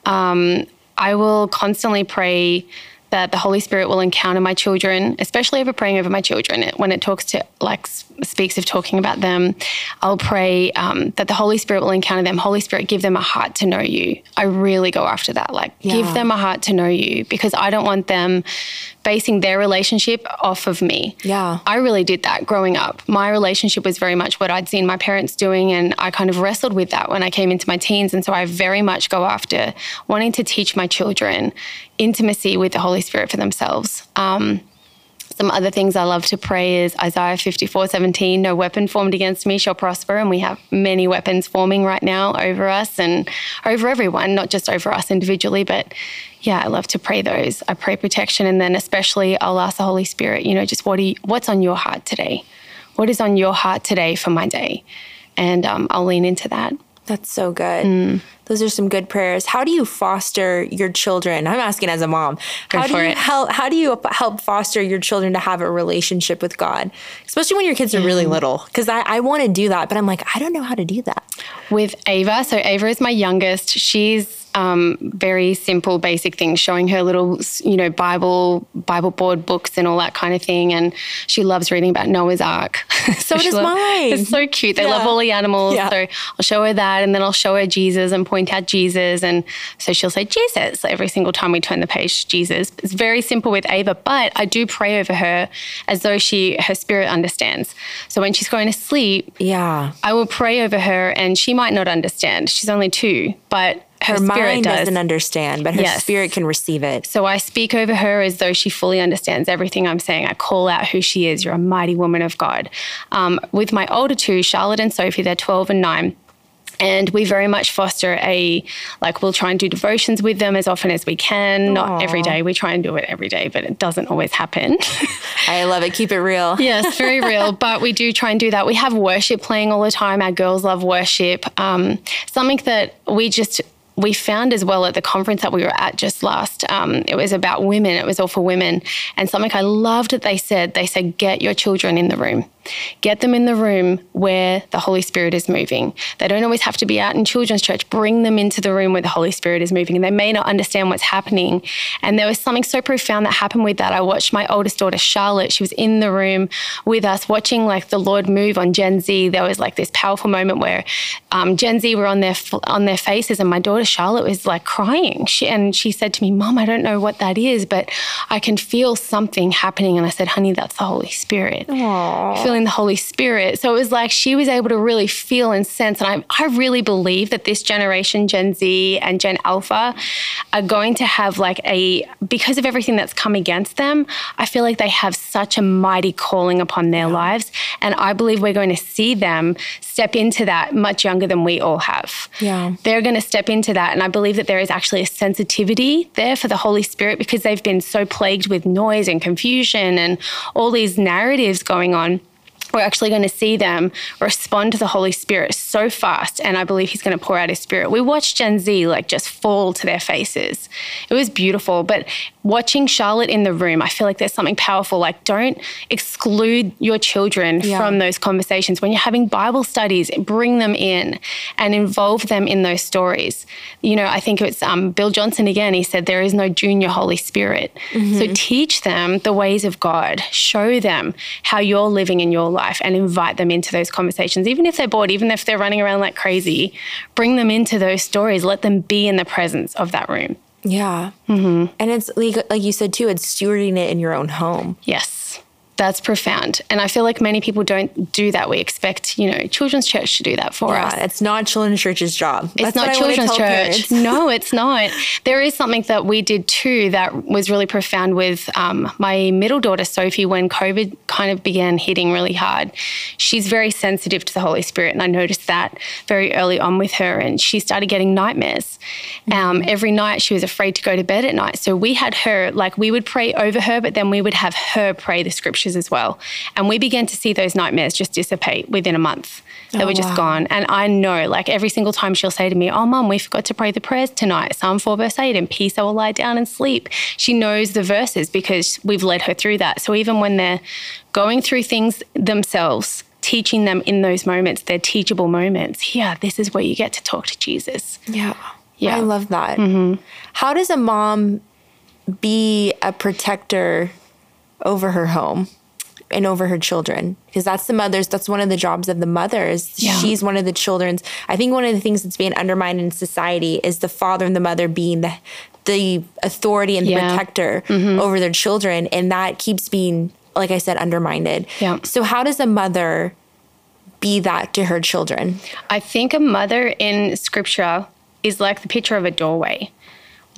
Um, I will constantly pray that the Holy Spirit will encounter my children, especially over praying over my children. When it talks to, like, speaks of talking about them, I'll pray um, that the Holy Spirit will encounter them. Holy Spirit, give them a heart to know you. I really go after that. Like, yeah. give them a heart to know you, because I don't want them basing their relationship off of me. Yeah. I really did that growing up. My relationship was very much what I'd seen my parents doing, and I kind of wrestled with that when I came into my teens. And so I very much go after wanting to teach my children intimacy with the Holy Spirit for themselves. Um, some other things I love to pray is Isaiah fifty-four seventeen, no weapon formed against me shall prosper. And we have many weapons forming right now over us and over everyone, not just over us individually, but yeah, I love to pray those. I pray protection, and then especially I'll ask the Holy Spirit, you know, just what do you, what's on your heart today? What is on your heart today for my day? And um, I'll lean into that. That's so good. Mm. Those are some good prayers. How do you foster your children? I'm asking as a mom. Go how do for you it. help how do you help foster your children to have a relationship with God? Especially when your kids are really little. Because I, I want to do that, but I'm like, I don't know how to do that. With Ava, so Ava is my youngest. She's um, very simple, basic things, showing her little, you know, Bible, Bible board books and all that kind of thing. And she loves reading about Noah's Ark. So, so does loves, mine. It's so cute. They yeah. love all the animals. Yeah. So I'll show her that, and then I'll show her Jesus and point out Jesus. And so she'll say Jesus every single time we turn the page, Jesus. It's very simple with Ava, but I do pray over her as though she, her spirit understands. So when she's going to sleep, yeah, I will pray over her, and she might not understand. She's only two, but her, her spirit mind does. doesn't understand, but her yes. spirit can receive it. So I speak over her as though she fully understands everything I'm saying. I call out who she is. You're a mighty woman of God. Um, with my older two, Charlotte and Sophie, they're twelve and nine. And we very much foster a, like, we'll try and do devotions with them as often as we can. Aww. Not every day. We try and do it every day, but it doesn't always happen. I love it. Keep it real. Yes, very real. But we do try and do that. We have worship playing all the time. Our girls love worship. Um, something that we just... we found as well at the conference that we were at just last, um, it was about women. It was all for women. And something I loved that they said, they said, get your children in the room. Get them in the room where the Holy Spirit is moving. They don't always have to be out in children's church. Bring them into the room where the Holy Spirit is moving. And they may not understand what's happening. And there was something so profound that happened with that. I watched my oldest daughter, Charlotte. She was in the room with us watching like the Lord move on Gen Z. There was like this powerful moment where um, Gen Z were on their on their faces, and my daughter, Charlotte, was like crying. She, and she said to me, Mom, I don't know what that is, but I can feel something happening. And I said, honey, that's the Holy Spirit. Aww. Feeling the Holy Spirit. So it was like she was able to really feel and sense. And I, I really believe that this generation, Gen Z and Gen Alpha, are going to have like a, because of everything that's come against them, I feel like they have such a mighty calling upon their yeah. lives. And I believe we're going to see them step into that much younger than we all have. Yeah. They're going to step into that. And I believe that there is actually a sensitivity there for the Holy Spirit, because they've been so plagued with noise and confusion and all these narratives going on. We're actually going to see them respond to the Holy Spirit so fast, and I believe he's going to pour out his Spirit. We watched Gen Z like just fall to their faces. It was beautiful, but watching Charlotte in the room, I feel like there's something powerful. Like, don't exclude your children yeah. from those conversations. When you're having Bible studies, bring them in and involve them in those stories. You know, I think it's um, Bill Johnson again. He said, there is no junior Holy Spirit. Mm-hmm. So teach them the ways of God. Show them how you're living in your life. Life and invite them into those conversations. Even if they're bored, even if they're running around like crazy, bring them into those stories. Let them be in the presence of that room. Yeah. Mm-hmm. And it's like, like you said too, it's stewarding it in your own home. Yes. That's profound. And I feel like many people don't do that. We expect, you know, children's church to do that for yeah, us. It's not children's church's job. It's That's not children's church. Parents. No, it's not. There is something that we did too that was really profound with um, my middle daughter, Sophie, when COVID kind of began hitting really hard. She's very sensitive to the Holy Spirit. And I noticed that very early on with her. And she started getting nightmares. Mm-hmm. Um, every night she was afraid to go to bed at night. So we had her, like we would pray over her, but then we would have her pray the scriptures as well. And we began to see those nightmares just dissipate within a month. They oh, were just wow. gone. And I know, like every single time she'll say to me, oh, Mum, we forgot to pray the prayers tonight. Psalm four verse eight, in peace I will lie down and sleep. She knows the verses because we've led her through that. So even when they're going through things themselves, teaching them in those moments, they're teachable moments. Yeah, this is where you get to talk to Jesus. Yeah. Yeah. I love that. Mm-hmm. How does a mom be a protector over her home and over her children? Because that's the mother's, that's one of the jobs of the mother is yeah. she's one of the children's. I think one of the things that's being undermined in society is the father and the mother being the the authority and the yeah. protector mm-hmm. over their children. And that keeps being, like I said, undermined. Yeah. So how does a mother be that to her children? I think a mother in scripture is like the picture of a doorway.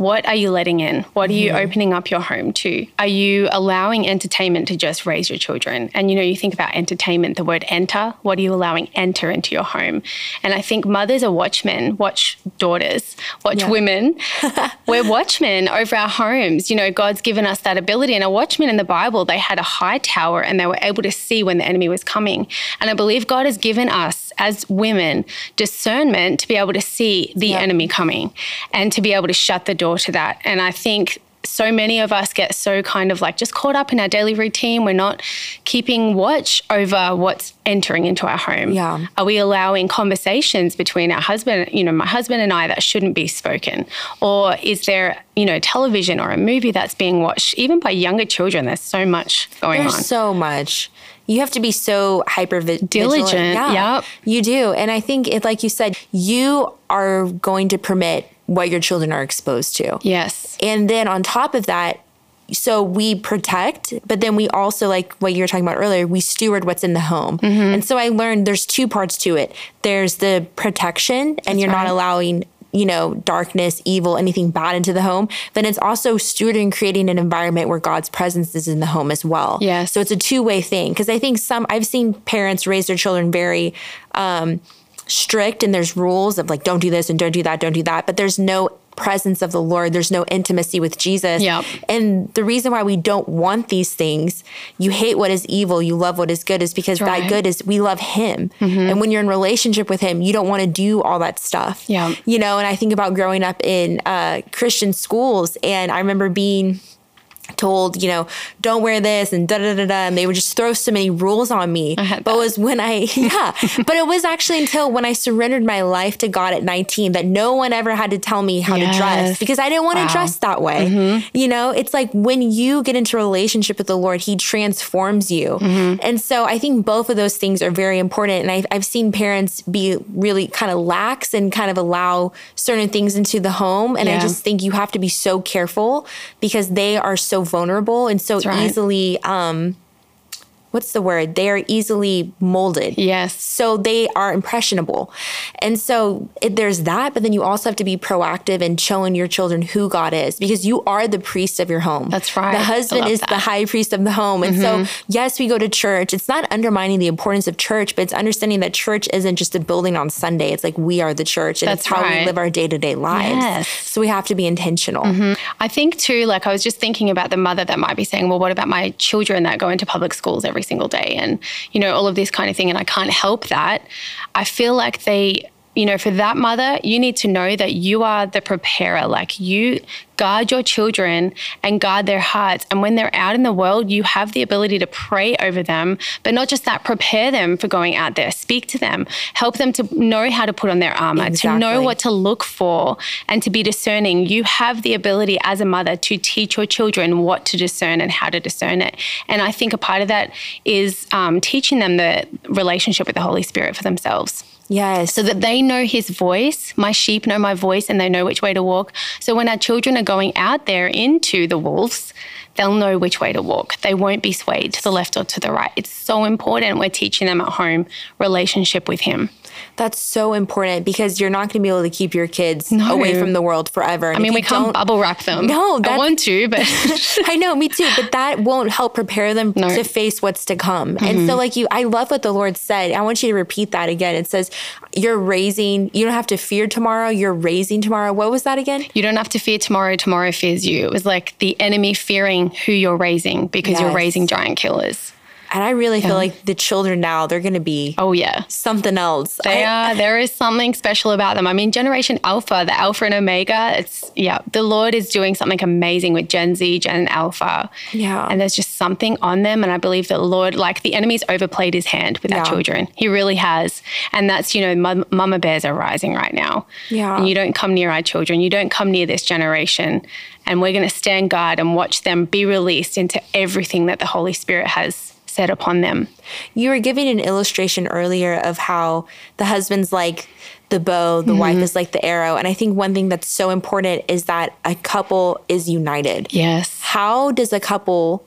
What are you letting in? What are you mm-hmm. opening up your home to? Are you allowing entertainment to just raise your children? And, you know, you think about entertainment, the word enter. What are you allowing enter into your home? And I think mothers are watchmen, watch daughters, watch yeah. women. We're watchmen over our homes. You know, God's given us that ability. And a watchman in the Bible, they had a high tower and they were able to see when the enemy was coming. And I believe God has given us as women discernment to be able to see the yeah. enemy coming and to be able to shut the door to that. And I think so many of us get so kind of like just caught up in our daily routine. We're not keeping watch over what's entering into our home. Yeah. Are we allowing conversations between our husband, you know, my husband and I that shouldn't be spoken? Or is there, you know, television or a movie that's being watched, even by younger children? There's so much going There's on. There's so much. You have to be so hyper vigilant. Diligent. Yeah, yep. You do. And I think it, like you said, you are going to permit what your children are exposed to. Yes. And then on top of that, so we protect, but then we also, like what you were talking about earlier, we steward what's in the home. Mm-hmm. And so I learned there's two parts to it. There's the protection, and That's you're right. not allowing, you know, darkness, evil, anything bad into the home. Then it's also stewarding, creating an environment where God's presence is in the home as well. Yes. So it's a two-way thing. Because I think some, I've seen parents raise their children very um, strict, and there's rules of like, don't do this and don't do that, don't do that. But there's no presence of the Lord. There's no intimacy with Jesus. Yep. And the reason why we don't want these things, you hate what is evil, you love what is good, is because right. that good is, we love him. Mm-hmm. And when you're in relationship with him, you don't want to do all that stuff. Yeah. You know, and I think about growing up in uh, Christian schools, and I remember being told, you know, don't wear this and da da da da, and they would just throw so many rules on me. I had but that. it was when I, yeah, but it was actually until when I surrendered my life to God at nineteen that no one ever had to tell me how yes. to dress, because I didn't want wow. to dress that way. Mm-hmm. You know, it's like when you get into a relationship with the Lord, he transforms you. Mm-hmm. And so I think both of those things are very important. And I've, I've seen parents be really kind of lax and kind of allow certain things into the home. And yeah. I just think you have to be so careful, because they are so vulnerable and so right. easily, um, what's the word? They are easily molded. Yes. So they are impressionable. And so it, there's that, but then you also have to be proactive in showing your children who God is, because you are the priest of your home. That's right. The husband is that. the high priest of the home. And mm-hmm. so, yes, we go to church. It's not undermining the importance of church, but it's understanding that church isn't just a building on Sunday. It's like we are the church, and That's it's how right. we live our day-to-day lives. Yes. So we have to be intentional. Mm-hmm. I think too, like I was just thinking about the mother that might be saying, well, what about my children that go into public schools every single day? And, you know, all of this kind of thing, and I can't help that. I feel like they, you know, for that mother, you need to know that you are the preparer. Like, you guard your children and guard their hearts. And when they're out in the world, you have the ability to pray over them, but not just that, prepare them for going out there, speak to them, help them to know how to put on their armor, exactly. to know what to look for, and to be discerning. You have the ability as a mother to teach your children what to discern and how to discern it. And I think a part of that is um, teaching them the relationship with the Holy Spirit for themselves. Yes. So that they know his voice. My sheep know my voice, and they know which way to walk. So when our children are going out there into the wolves, they'll know which way to walk. They won't be swayed to the left or to the right. It's so important we're teaching them at home relationship with him. That's so important, because you're not going to be able to keep your kids no. away from the world forever. And I mean, we can't bubble wrap them. No, I want to, but I know, me too. But that won't help prepare them no. to face what's to come. Mm-hmm. And so, like you, I love what the Lord said. I want you to repeat that again. It says, "You're raising. You don't have to fear tomorrow. You're raising tomorrow." What was that again? You don't have to fear tomorrow. Tomorrow fears you. It was like the enemy fearing who you're raising, because yes. you're raising giant killers. And I really yeah. feel like the children now, they're going to be oh yeah something else. They I, are. There is something special about them. I mean, Generation Alpha, the Alpha and Omega, it's, yeah, the Lord is doing something amazing with Gen Z, Gen Alpha. Yeah. And there's just something on them. And I believe that the Lord, like the enemy's overplayed his hand with yeah. our children. He really has. And that's, you know, mom, mama bears are rising right now. Yeah. And you don't come near our children. You don't come near this generation. And we're going to stand guard and watch them be released into everything that the Holy Spirit has set upon them. You were giving an illustration earlier of how the husband's like the bow, the mm-hmm. wife is like the arrow. And I think one thing that's so important is that a couple is united. Yes. How does a couple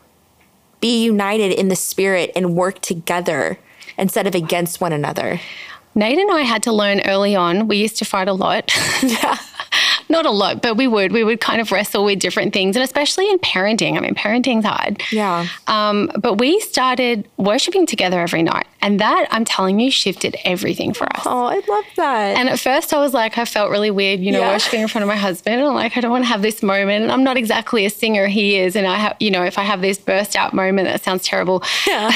be united in the spirit and work together instead of against one another? Nate and I had to learn early on. We used to fight a lot. Yeah. Not a lot, but we would. We would kind of wrestle with different things, and especially in parenting. I mean, parenting's hard. Yeah. Um, but we started worshiping together every night, and that, I'm telling you, shifted everything for us. Oh, I love that. And at first I was like, I felt really weird, you know, Yeah. worshiping in front of my husband. And I'm like, I don't want to have this moment. And I'm not exactly a singer, he is. And I have, you know, if I have this burst out moment, that sounds terrible. Yeah.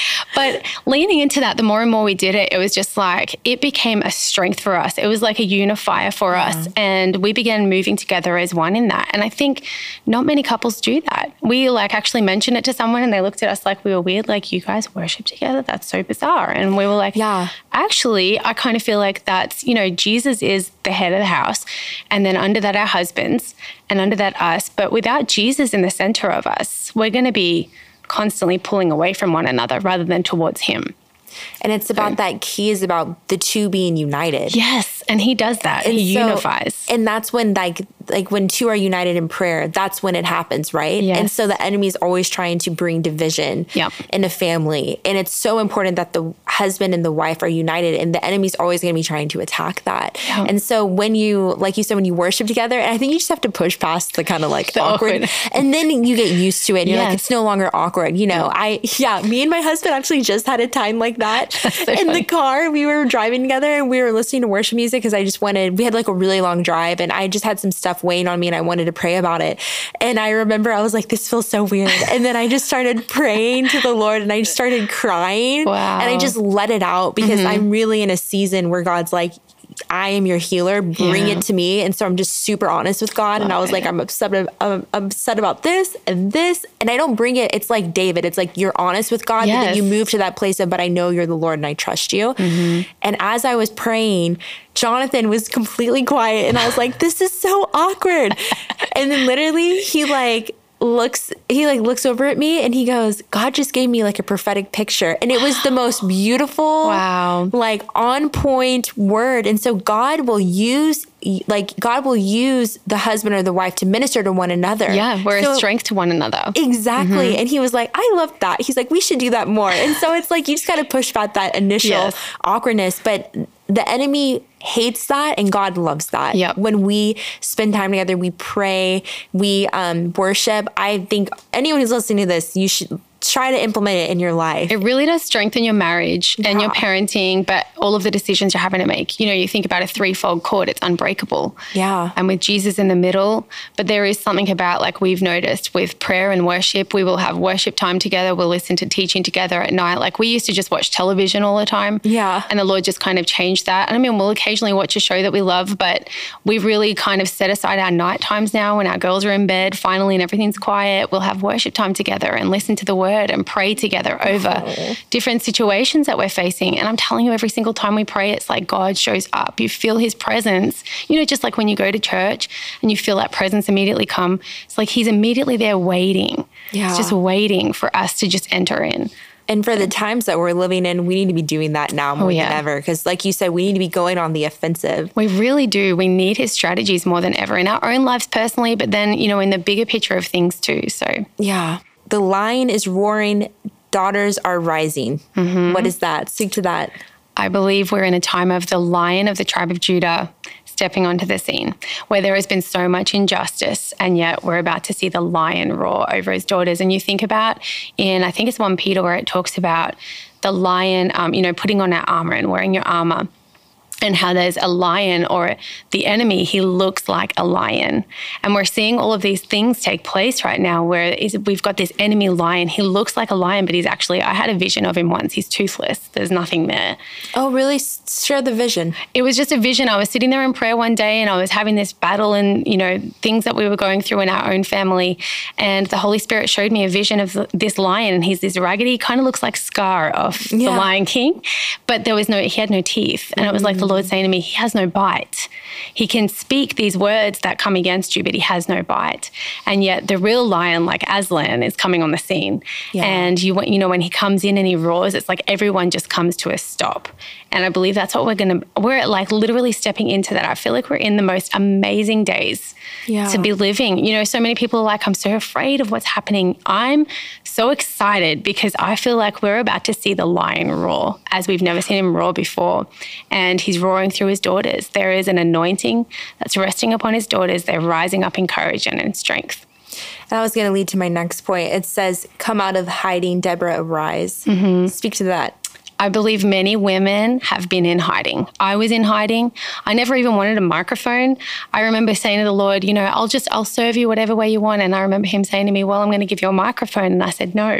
But leaning into that, the more and more we did it, it was just like, it became a strength for us. It was like a unifier for Yeah. us. And we began moving together as one in that. And I think not many couples do that. We like actually mentioned it to someone and they looked at us like we were weird, like, you guys worship together? That's so bizarre. And we were like, Yeah. actually, I kind of feel like that's, you know, Jesus is the head of the house, and then under that our husbands, and under that us. But without Jesus in the center of us, we're going to be constantly pulling away from one another rather than towards him. And it's about that key is about the two being united. Yes, and he does that. And he so- unifies. And that's when like like when two are united in prayer, that's when it happens, right? Yes. And so the enemy is always trying to bring division Yep. in a family. And it's so important that the husband and the wife are united, and the enemy's always going to be trying to attack that. Yeah. And so when you, like you said, when you worship together, and I think you just have to push past the kind of like The awkward, awkward. and then you get used to it. And you're like, Yes. it's no longer awkward. You know, I, yeah, me and my husband actually just had a time like that so in funny. the car. We were driving together and we were listening to worship music because I just wanted, we had like a really long drive and I just had some stuff weighing on me and I wanted to pray about it. And I remember I was like, this feels so weird. And then I just started praying to the Lord and I just started crying. Wow. And I just let it out because Mm-hmm. I'm really in a season where God's like, I am your healer. Bring Yeah. it to me. And so I'm just super honest with God. And I was like, I'm upset, I'm upset about this and this. And I don't bring it. It's like David. It's like you're honest with God, but then Yes. you move to that place of, but I know you're the Lord and I trust you. And as I was praying, Jonathan was completely quiet. And I was like, this is so awkward. And then literally he like, looks he like looks over at me and he goes, God just gave me like a prophetic picture, and it was the most beautiful, Wow. like on point word. And so God will use like God will use the husband or the wife to minister to one another. Yeah, we're So- a strength to one another. Exactly. And he was like, I love that. He's like, we should do that more. And so it's like, you just got to push back that initial Yes. awkwardness. But the enemy hates that and God loves that. Yep. When we spend time together, we pray, we um, worship. I think anyone who's listening to this, you should try to implement it in your life. It really does strengthen your marriage and your Yeah. parenting, but all of the decisions you're having to make. You know, you think about a threefold cord, it's unbreakable. Yeah. And with Jesus in the middle, but there is something about, like we've noticed with prayer and worship, we will have worship time together. We'll listen to teaching together at night. Like we used to just watch television all the time. Yeah. And the Lord just kind of changed that. And I mean, we'll occasionally watch a show that we love, but we've really kind of set aside our night times now when our girls are in bed finally and everything's quiet. We'll have worship time together and listen to the word and pray together over different situations that we're facing. And I'm telling you, every single time we pray, it's like God shows up. You feel his presence, you know, just like when you go to church and you feel that presence immediately come. It's like he's immediately there waiting. Yeah. He's just waiting for us to just enter in. And for the times that we're living in, we need to be doing that now more Oh, yeah. than ever. Because like you said, we need to be going on the offensive. We really do. We need his strategies more than ever in our own lives personally, but then, you know, in the bigger picture of things too. So Yeah. The lion is roaring, daughters are rising. Mm-hmm. What is that? Speak to that. I believe we're in a time of the Lion of the tribe of Judah stepping onto the scene, where there has been so much injustice, and yet we're about to see the lion roar over his daughters. And you think about in, I think it's First Peter, where it talks about the lion, um, you know, putting on our armor and wearing your armor, and how there's a lion or the enemy, he looks like a lion. And we're seeing all of these things take place right now where is, we've got this enemy lion. He looks like a lion, but he's actually, I had a vision of him once. He's toothless. There's nothing there. Oh, really? S- Share the vision. It was just a vision. I was sitting there in prayer one day and I was having this battle and, you know, things that we were going through in our own family. And the Holy Spirit showed me a vision of th- this lion, and he's this raggedy, kind of looks like Scar of Yeah. the Lion King, but there was no, he had no teeth. And it was like the Lord saying to me, he has no bite. He can speak these words that come against you, but he has no bite. And yet the real lion, like Aslan, is coming on the scene. Yeah. And you, you know, when he comes in and he roars, it's like everyone just comes to a stop. And I believe that's what we're going to, we're like literally stepping into that. I feel like we're in the most amazing days Yeah. to be living. You know, so many people are like, I'm so afraid of what's happening. I'm so excited because I feel like we're about to see the lion roar as we've never seen him roar before. And he's He's roaring through his daughters. There is an anointing that's resting upon his daughters. They're rising up in courage and in strength. That was going to lead to my next point. It says, come out of hiding, Deborah, arise. Mm-hmm. Speak to that. I believe many women have been in hiding. I was in hiding. I never even wanted a microphone. I remember saying to the Lord, you know, I'll just, I'll serve you whatever way you want. And I remember him saying to me, well, I'm going to give you a microphone. And I said, no,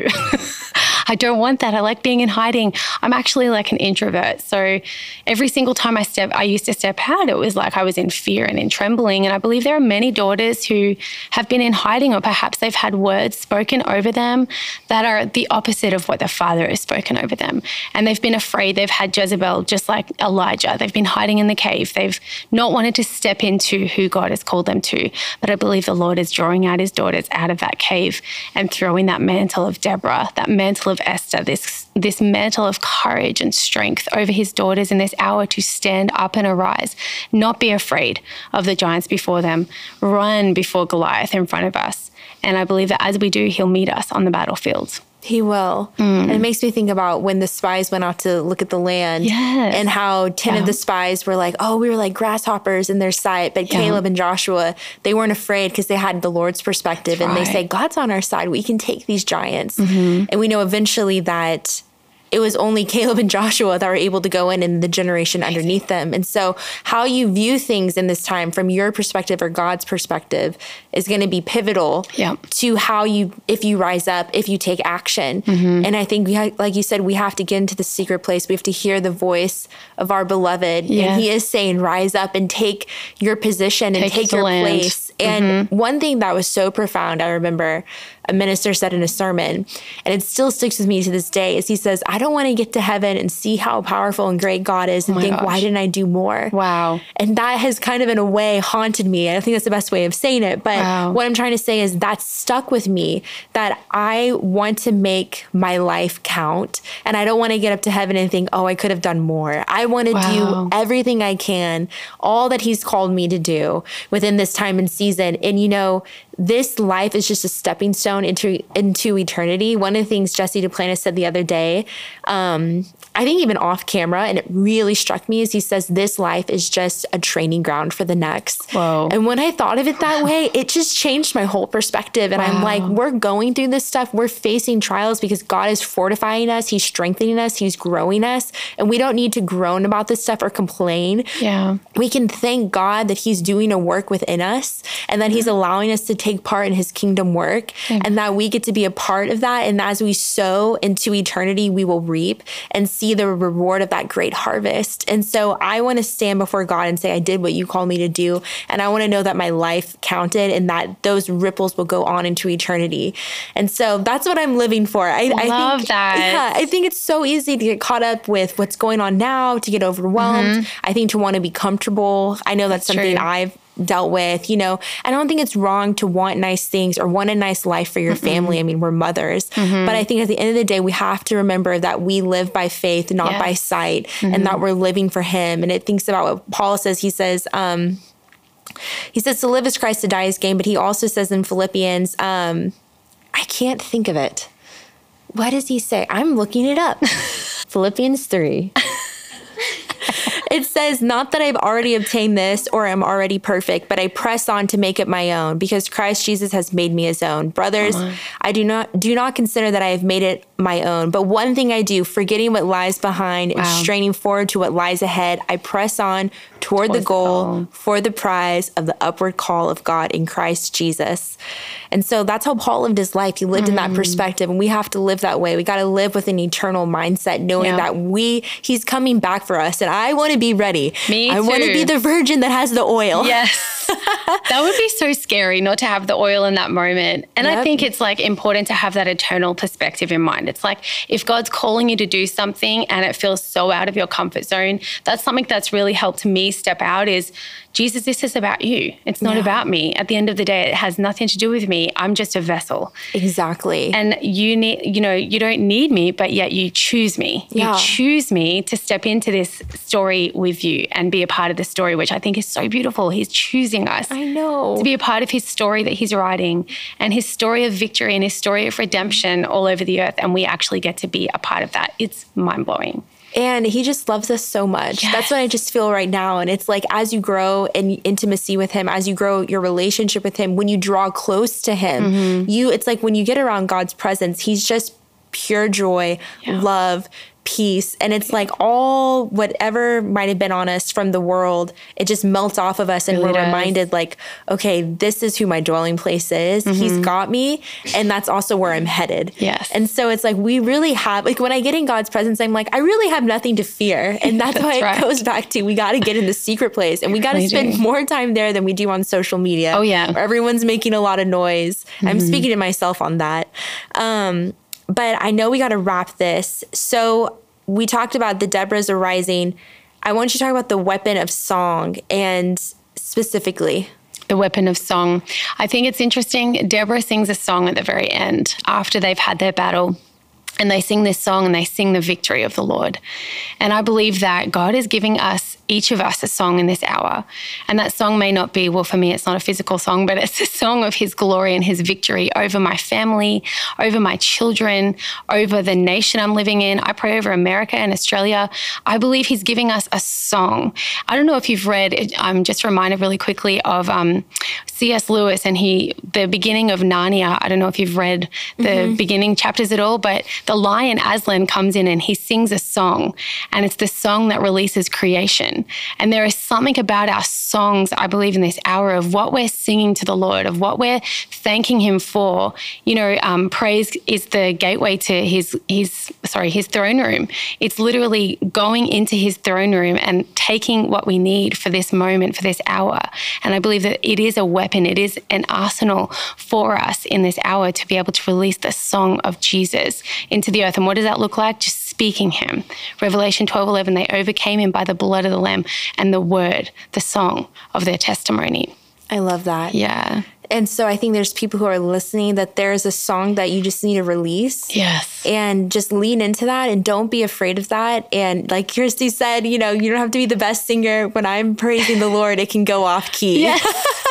I don't want that. I like being in hiding. I'm actually like an introvert. So every single time I step, I used to step out, it was like I was in fear and in trembling. And I believe there are many daughters who have been in hiding, or perhaps they've had words spoken over them that are the opposite of what the Father has spoken over them. And they've been afraid. They've had Jezebel, just like Elijah. They've been hiding in the cave. They've not wanted to step into who God has called them to. But I believe the Lord is drawing out his daughters out of that cave and throwing that mantle of Deborah, that mantle of Esther, this, this mantle of courage and strength over his daughters in this hour to stand up and arise, not be afraid of the giants before them, run before Goliath in front of us. And I believe that as we do, he'll meet us on the battlefield. He will. Mm. And it makes me think about when the spies went out to look at the land, yes. and how ten yeah. of the spies were like, oh, we were like grasshoppers in their sight. But yeah. Caleb and Joshua, they weren't afraid because they had the Lord's perspective. That's and right. they say, God's on our side. We can take these giants. Mm-hmm. And we know eventually that it was only Caleb and Joshua that were able to go in and the generation underneath them. And so how you view things in this time from your perspective or God's perspective is going to be pivotal yeah. to how you, if you rise up, if you take action. Mm-hmm. And I think, we ha- like you said, we have to get into the secret place. We have to hear the voice of our beloved. Yes. And he is saying, rise up and take your position and take, take your land. place. And mm-hmm. one thing that was so profound, I remember a minister said in a sermon, and it still sticks with me to this day, is he says, I don't want to get to heaven and see how powerful and great God is and oh think, gosh. why didn't I do more? Wow. And that has kind of in a way haunted me. I think that's the best way of saying it. But wow. what I'm trying to say is that's stuck with me, that I want to make my life count. And I don't want to get up to heaven and think, oh, I could have done more. I want to wow. do everything I can, all that he's called me to do within this time and season. And, you know, this life is just a stepping stone into into eternity. One of the things Jesse Duplantis said the other day, um, I think even off camera, and it really struck me, is he says, this life is just a training ground for the next. Whoa. And when I thought of it that way, it just changed my whole perspective. And wow. I'm like, we're going through this stuff. We're facing trials because God is fortifying us. He's strengthening us. He's growing us. And we don't need to groan about this stuff or complain. Yeah. We can thank God that he's doing a work within us and that he's allowing us to take part in his kingdom work, mm-hmm. and that we get to be a part of that. And as we sow into eternity, we will reap and see the reward of that great harvest. And so I want to stand before God and say, I did what you called me to do. And I want to know that my life counted and that those ripples will go on into eternity. And so that's what I'm living for. I, I love think, that. Yeah, I think it's so easy to get caught up with what's going on now, to get overwhelmed. Mm-hmm. I think to want to be comfortable. I know that's, that's something true. I've dealt with, you know. I don't think it's wrong to want nice things or want a nice life for your mm-hmm. family. I mean, we're mothers. Mm-hmm. But I think at the end of the day, we have to remember that we live by faith, not yes. by sight, mm-hmm. and that we're living for him. And it thinks about what Paul says. He says, um, he says to live is Christ, to die is gain. But he also says in Philippians, um, I can't think of it. What does he say? I'm looking it up. Philippians three. It says, not that I've already obtained this or am already perfect, but I press on to make it my own because Christ Jesus has made me his own. Brothers, I do not do not consider that I have made it my own, but one thing I do, forgetting what lies behind wow. and straining forward to what lies ahead, I press on toward Towards the goal, the goal for the prize of the upward call of God in Christ Jesus. And so that's how Paul lived his life. He lived mm. in that perspective, and we have to live that way. We got to live with an eternal mindset, knowing yeah. that we he's coming back for us, and I want to be ready. Me I too. want to be the virgin that has the oil. Yes. That would be so scary not to have the oil in that moment. And yep. I think it's like important to have that eternal perspective in mind. It's like if God's calling you to do something and it feels so out of your comfort zone, that's something that's really helped me step out is, Jesus, this is about you. It's not yeah. about me. At the end of the day, it has nothing to do with me. I'm just a vessel. Exactly. And you need, you know, you don't need me, but yet you choose me. Yeah. You choose me to step into this story with you and be a part of the story, which I think is so beautiful. He's choosing us. I know. To be a part of his story that he's writing and his story of victory and his story of redemption all over the earth. And we actually get to be a part of that. It's mind-blowing. And he just loves us so much. Yes. That's what I just feel right now. And it's like, as you grow in intimacy with him, as you grow your relationship with him, when you draw close to him, mm-hmm. you, it's like when you get around God's presence, he's just pure joy, yeah. love, peace. And it's like all whatever might have been on us from the world, it just melts off of us. And really we're does. reminded like, okay, this is who my dwelling place is. Mm-hmm. He's got me. And that's also where I'm headed. Yes. And so it's like, we really have, like when I get in God's presence, I'm like, I really have nothing to fear. And that's, that's why right. it goes back to, we got to get in the secret place and we got to spend do. more time there than we do on social media. Oh yeah. Where everyone's making a lot of noise. Mm-hmm. I'm speaking to myself on that. Um, But I know we got to wrap this. So we talked about the Deborahs arising. I want you to talk about the weapon of song and specifically. The weapon of song. I think it's interesting. Deborah sings a song at the very end after they've had their battle. And they sing this song and they sing the victory of the Lord. And I believe that God is giving us, each of us, a song in this hour. And that song may not be, well, for me, it's not a physical song, but it's a song of his glory and his victory over my family, over my children, over the nation I'm living in. I pray over America and Australia. I believe he's giving us a song. I don't know if you've read, I'm just reminded really quickly of um, C S Lewis and he, the beginning of Narnia. I don't know if you've read the mm-hmm. beginning chapters at all, but the lion Aslan comes in and he sings a song, and it's the song that releases creation. And there is something about our songs, I believe, in this hour of what we're singing to the Lord, of what we're thanking him for. You know, um, praise is the gateway to his, his, sorry, his throne room. It's literally going into his throne room and taking what we need for this moment, for this hour. And I believe that it is a weapon, it is an arsenal for us in this hour to be able to release the song of Jesus into the earth. And what does that look like? Just speaking him. Revelation twelve eleven, they overcame him by the blood of the Lamb and the word, the song of their testimony. I love that. Yeah. And so I think there's people who are listening that there's a song that you just need to release. Yes. And just lean into that and don't be afraid of that. And like Kirsty said, you know, you don't have to be the best singer. When I'm praising the Lord, it can go off key. Yes.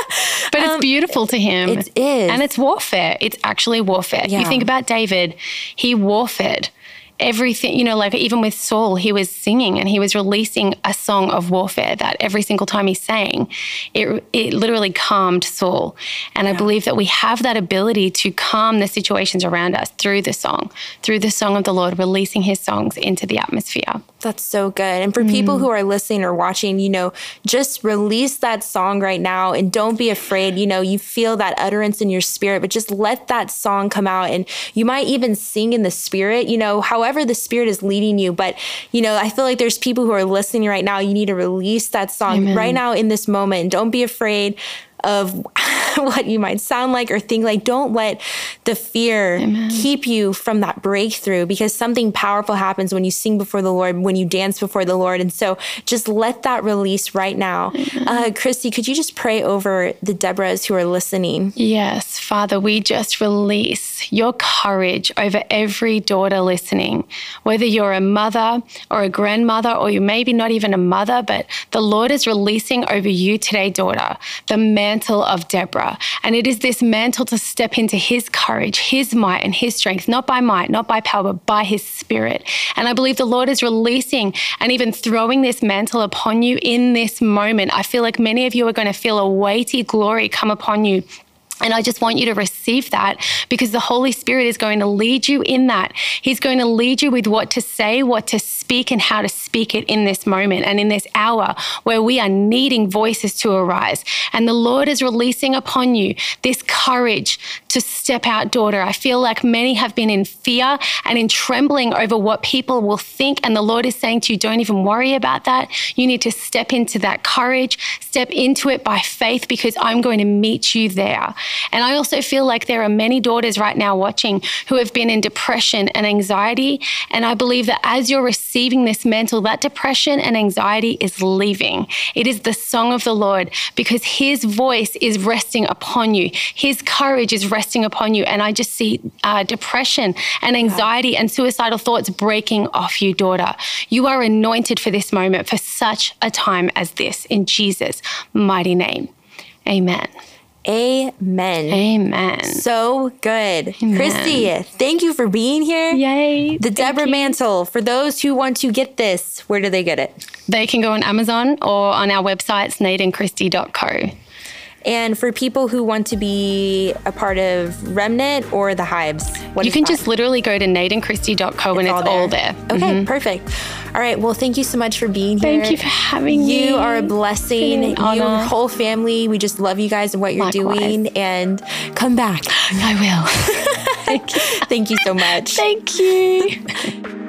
But it's um, beautiful to him. It is. And it's warfare. It's actually warfare. Yeah. You think about David, he warfared. Everything, you know, like even with Saul, he was singing and he was releasing a song of warfare that every single time he sang, it it literally calmed Saul. And yeah. I believe that we have that ability to calm the situations around us through the song, through the song of the Lord, releasing his songs into the atmosphere. That's so good. And for mm. people who are listening or watching, you know, just release that song right now and don't be afraid. You know, you feel that utterance in your spirit, but just let that song come out. And you might even sing in the spirit, you know, however the Spirit is leading you. But, you know, I feel like there's people who are listening right now. You need to release that song Amen. Right now in this moment. And don't be afraid of what you might sound like or think like. Don't let the fear Amen. Keep you from that breakthrough, because something powerful happens when you sing before the Lord, when you dance before the Lord. And so just let that release right now. Uh, Christy, could you just pray over the Deborahs who are listening? Yes, Father, we just release your courage over every daughter listening, whether you're a mother or a grandmother, or you maybe not even a mother, but the Lord is releasing over you today, daughter, the mantle of Deborah. And it is this mantle to step into his courage, his might and his strength, not by might, not by power, but by his Spirit. And I believe the Lord is releasing and even throwing this mantle upon you in this moment. I feel like many of you are going to feel a weighty glory come upon you. And I just want you to receive that, because the Holy Spirit is going to lead you in that. He's going to lead you with what to say, what to speak, and how to speak it in this moment and in this hour where we are needing voices to arise. And the Lord is releasing upon you this courage to step out, daughter. I feel like many have been in fear and in trembling over what people will think. And the Lord is saying to you, don't even worry about that. You need to step into that courage, step into it by faith, because I'm going to meet you there. And I also feel like there are many daughters right now watching who have been in depression and anxiety. And I believe that as you're receiving this mantle, that depression and anxiety is leaving. It is the song of the Lord, because his voice is resting upon you. His courage is resting upon you. And I just see uh, depression and anxiety and suicidal thoughts breaking off you, daughter. You are anointed for this moment, for such a time as this, in Jesus' mighty name. Amen. Amen. Amen. So good. Amen. Christy, thank you for being here. Yay. The Deborah you. Mantle. For those who want to get this, where do they get it? They can go on Amazon or on our websites, nate and christy dot co. And for people who want to be a part of Remnant or the Hives, what you is can that? just literally go to nate and christy dot co and it's all there. all there. Okay, Mhm. perfect. All right. Well, thank you so much for being here. Thank you for having me. You are a blessing. It's You been an and your honor. whole family. We just love you guys and what you're Likewise. doing. And come back. I will. Thank you. Thank you so much. Thank you.